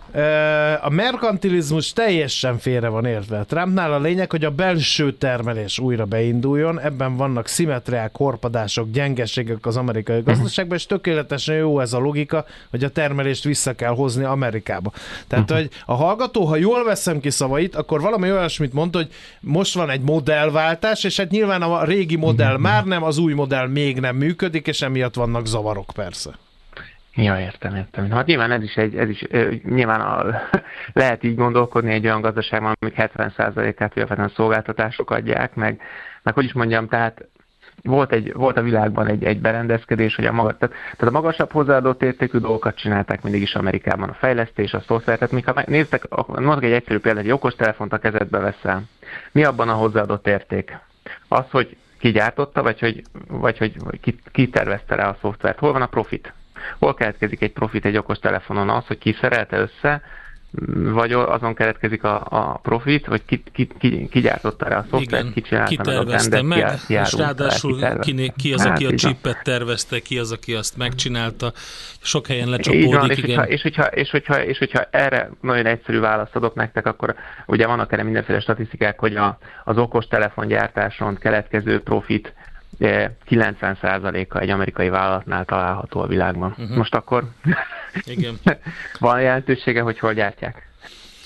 A merkantilizmus teljesen félre van értve. Trumpnál a lényeg, hogy a belső termelés újra beinduljon, ebben vannak szimmetriák, horpadások, gyengeségek az amerikai gazdaságban, és tökéletesen jó ez a logika, hogy a termelést vissza kell hozni Amerikába. Tehát, hogy a hallgató, ha jól veszem ki szavait, akkor valami olyasmit mondta, hogy most van egy modellváltás, és hát nyilván a régi modell már nem, az új modell még nem működik, és emiatt vannak zavarok persze. Ja, értem, értem. Hát nyilván ez is, egy, ez is nyilván a, lehet így gondolkodni egy olyan gazdaságban, amik hetven százalékát alapvetően szolgáltatások adják, meg, meg hogy is mondjam, tehát volt, egy, volt a világban egy, egy berendezkedés, hogy a, maga, tehát, tehát a magasabb hozzáadott értékű dolgokat csinálták mindig is Amerikában, a fejlesztés, a szoftver, tehát még ha néztek, mondok egy egyszerű példát, egy okostelefont a kezedbe veszel. Mi abban a hozzáadott érték? Az, hogy ki gyártotta, vagy hogy, vagy, hogy ki, ki tervezte rá a szoftvert? Hol van a profit? Hol keletkezik egy profit egy okostelefonon? Az, hogy ki szerelte össze, vagy azon keletkezik a, a profit, hogy ki, ki, ki, ki gyártotta rá a szoftvert, ki csinálta meg a rendet, meg, ki, és ráadásul ki, ki az, aki hát, a chipet tervezte, ki az, aki azt megcsinálta, sok helyen lecsapódik. Van, és, igen. Hogyha, és, hogyha, és, hogyha, és hogyha erre nagyon egyszerű választ adok nektek, akkor ugye vannak erre mindenféle statisztikák, hogy a, az okos telefongyártáson keletkező profit kilencven százaléka egy amerikai vállalatnál található a világban. Uh-huh. Most akkor igen. van jelentősége, hogy hol gyártják?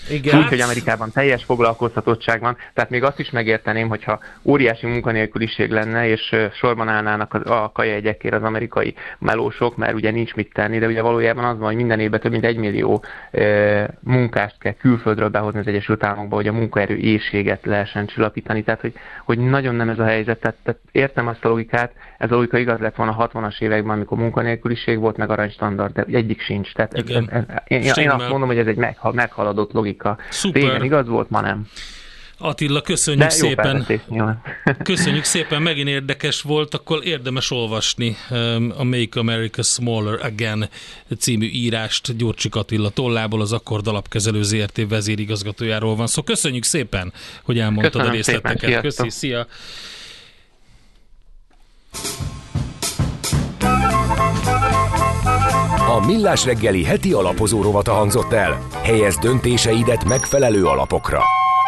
Igen. Úgy, hogy Amerikában teljes foglalkoztatottság van, tehát még azt is megérteném, hogyha óriási munkanélküliség lenne, és sorban állnának a, a kajajegyekért az amerikai melósok, mert ugye nincs mit tenni, de ugye valójában az van, hogy minden évben több mint egy millió e, munkást kell külföldről behozni az Egyesült Államokba, hogy a munkaerő éhséget lehessen csillapítani, tehát hogy, hogy nagyon nem ez a helyzet, tehát, tehát értem azt a logikát, ez a logika igaz lett volna a hatvanas években, amikor munkanélküliség volt, meg aranystandard, de egyik sincs. Tehát ez, ez, ez, én, én azt mondom, hogy ez egy meg, meghaladott logika. Szuper. Régen igaz volt, ma nem. Attila, köszönjük szépen. Nyilván. Köszönjük szépen, megint érdekes volt, akkor érdemes olvasni a Make America Smaller Again című írást Gyurcsik Attila tollából, az Akkord Alapkezelő zé er té vezérigazgatójáról van szó. Szóval köszönjük szépen, hogy elmondtad Köszönöm a részleteket. Köszi, szia! A Millás reggeli heti alapozó rovata hangzott el. Helyezd döntéseidet megfelelő alapokra.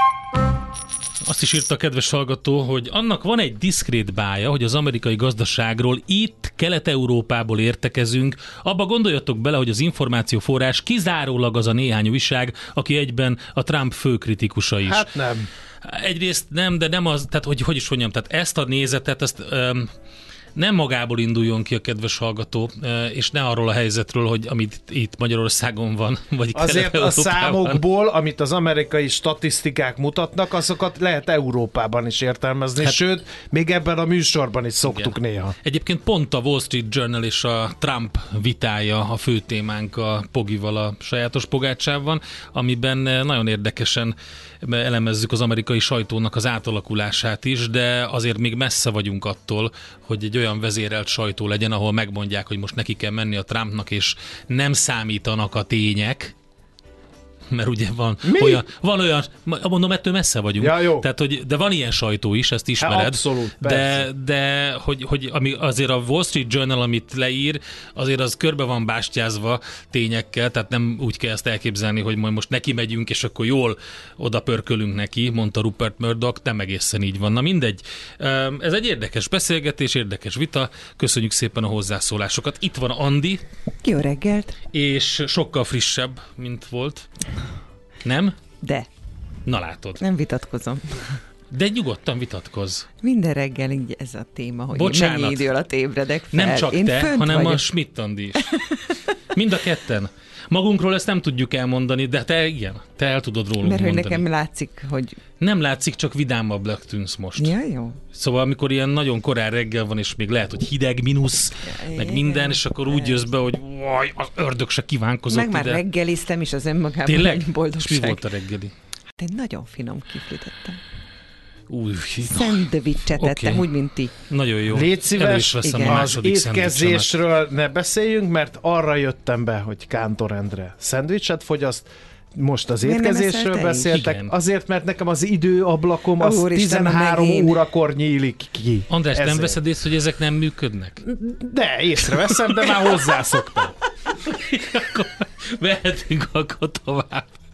Azt is írta a kedves hallgató, hogy annak van egy diszkrét bája, hogy az amerikai gazdaságról itt, Kelet-Európából értekezünk. Abba gondoljatok bele, hogy az információforrás kizárólag az a néhány újság, aki egyben a Trump főkritikusa is. Hát nem. Egyrészt nem, de nem az, tehát hogy, hogy is mondjam, tehát ezt a nézetet, ezt... Um, nem magából induljon ki a kedves hallgató, és ne arról a helyzetről, hogy amit itt Magyarországon van, vagy azért a számokból, amit az amerikai statisztikák mutatnak, azokat lehet Európában is értelmezni, hát, sőt, még ebben a műsorban is szoktuk igen. néha. Egyébként pont a Wall Street Journal és a Trump vitája a fő témánk a Pogival, a sajátos pogácsában, amiben nagyon érdekesen elemezzük az amerikai sajtónak az átalakulását is, de azért még messze vagyunk attól, hogy egy olyan vezérelt sajtó legyen, ahol megmondják, hogy most neki kell menni a Trumpnak, és nem számítanak a tények, mert ugye van Mi? olyan, van olyan, mondom, ettől messze vagyunk. Ja, jó. Tehát, hogy, de van ilyen sajtó is, ezt ismered. Hát abszolút, de, de hogy, hogy ami azért a Wall Street Journal, amit leír, azért az körbe van bástyázva tényekkel, tehát nem úgy kell ezt elképzelni, hogy majd most neki megyünk, és akkor jól oda pörkölünk neki, mondta Rupert Murdoch, nem egészen így van. Na mindegy. Ez egy érdekes beszélgetés, érdekes vita. Köszönjük szépen a hozzászólásokat. Itt van Andi. Jó reggelt. És sokkal frissebb, mint volt. Nem? De. Na látod. Nem vitatkozom. De nyugodtan vitatkozz. Minden reggel így ez a téma, hogy Bocsánat. mennyi idő alatt ébredek fel. Nem csak Én te, hanem vagyok. A Schmidt-Andi is. Mind a ketten. Magunkról ezt nem tudjuk elmondani, de te igen, te el tudod rólunk Mert mondani. Mert nekem látszik, hogy... Nem látszik, csak vidámabbnak tűnsz most. Ja, jó. Szóval amikor ilyen nagyon korán reggel van, és még lehet, hogy hideg, mínusz, ja, meg minden, és akkor úgy jössz be, hogy vaj, az ördög se kívánkozott meg ide. Meg már reggeliztem is az önmagában. Tényleg? Egy boldogság. És mi volt a reggeli? Hát egy nagyon finom kiflit ettem. Új, szendvicset okay. ettem, úgy, mint ti. Nagyon jó. Légy szíves, az étkezésről ne beszéljünk, mert arra jöttem be, hogy Kántor Endre szendvicset fogyaszt, most az étkezésről beszéltek, igen. Azért, mert nekem az időablakom az Úr tizenhárom órakor nyílik ki. András, ezért. Nem veszed észre, hogy ezek nem működnek? De, észreveszem, de már hozzászoktam. Akkor mehetünk akkor tovább.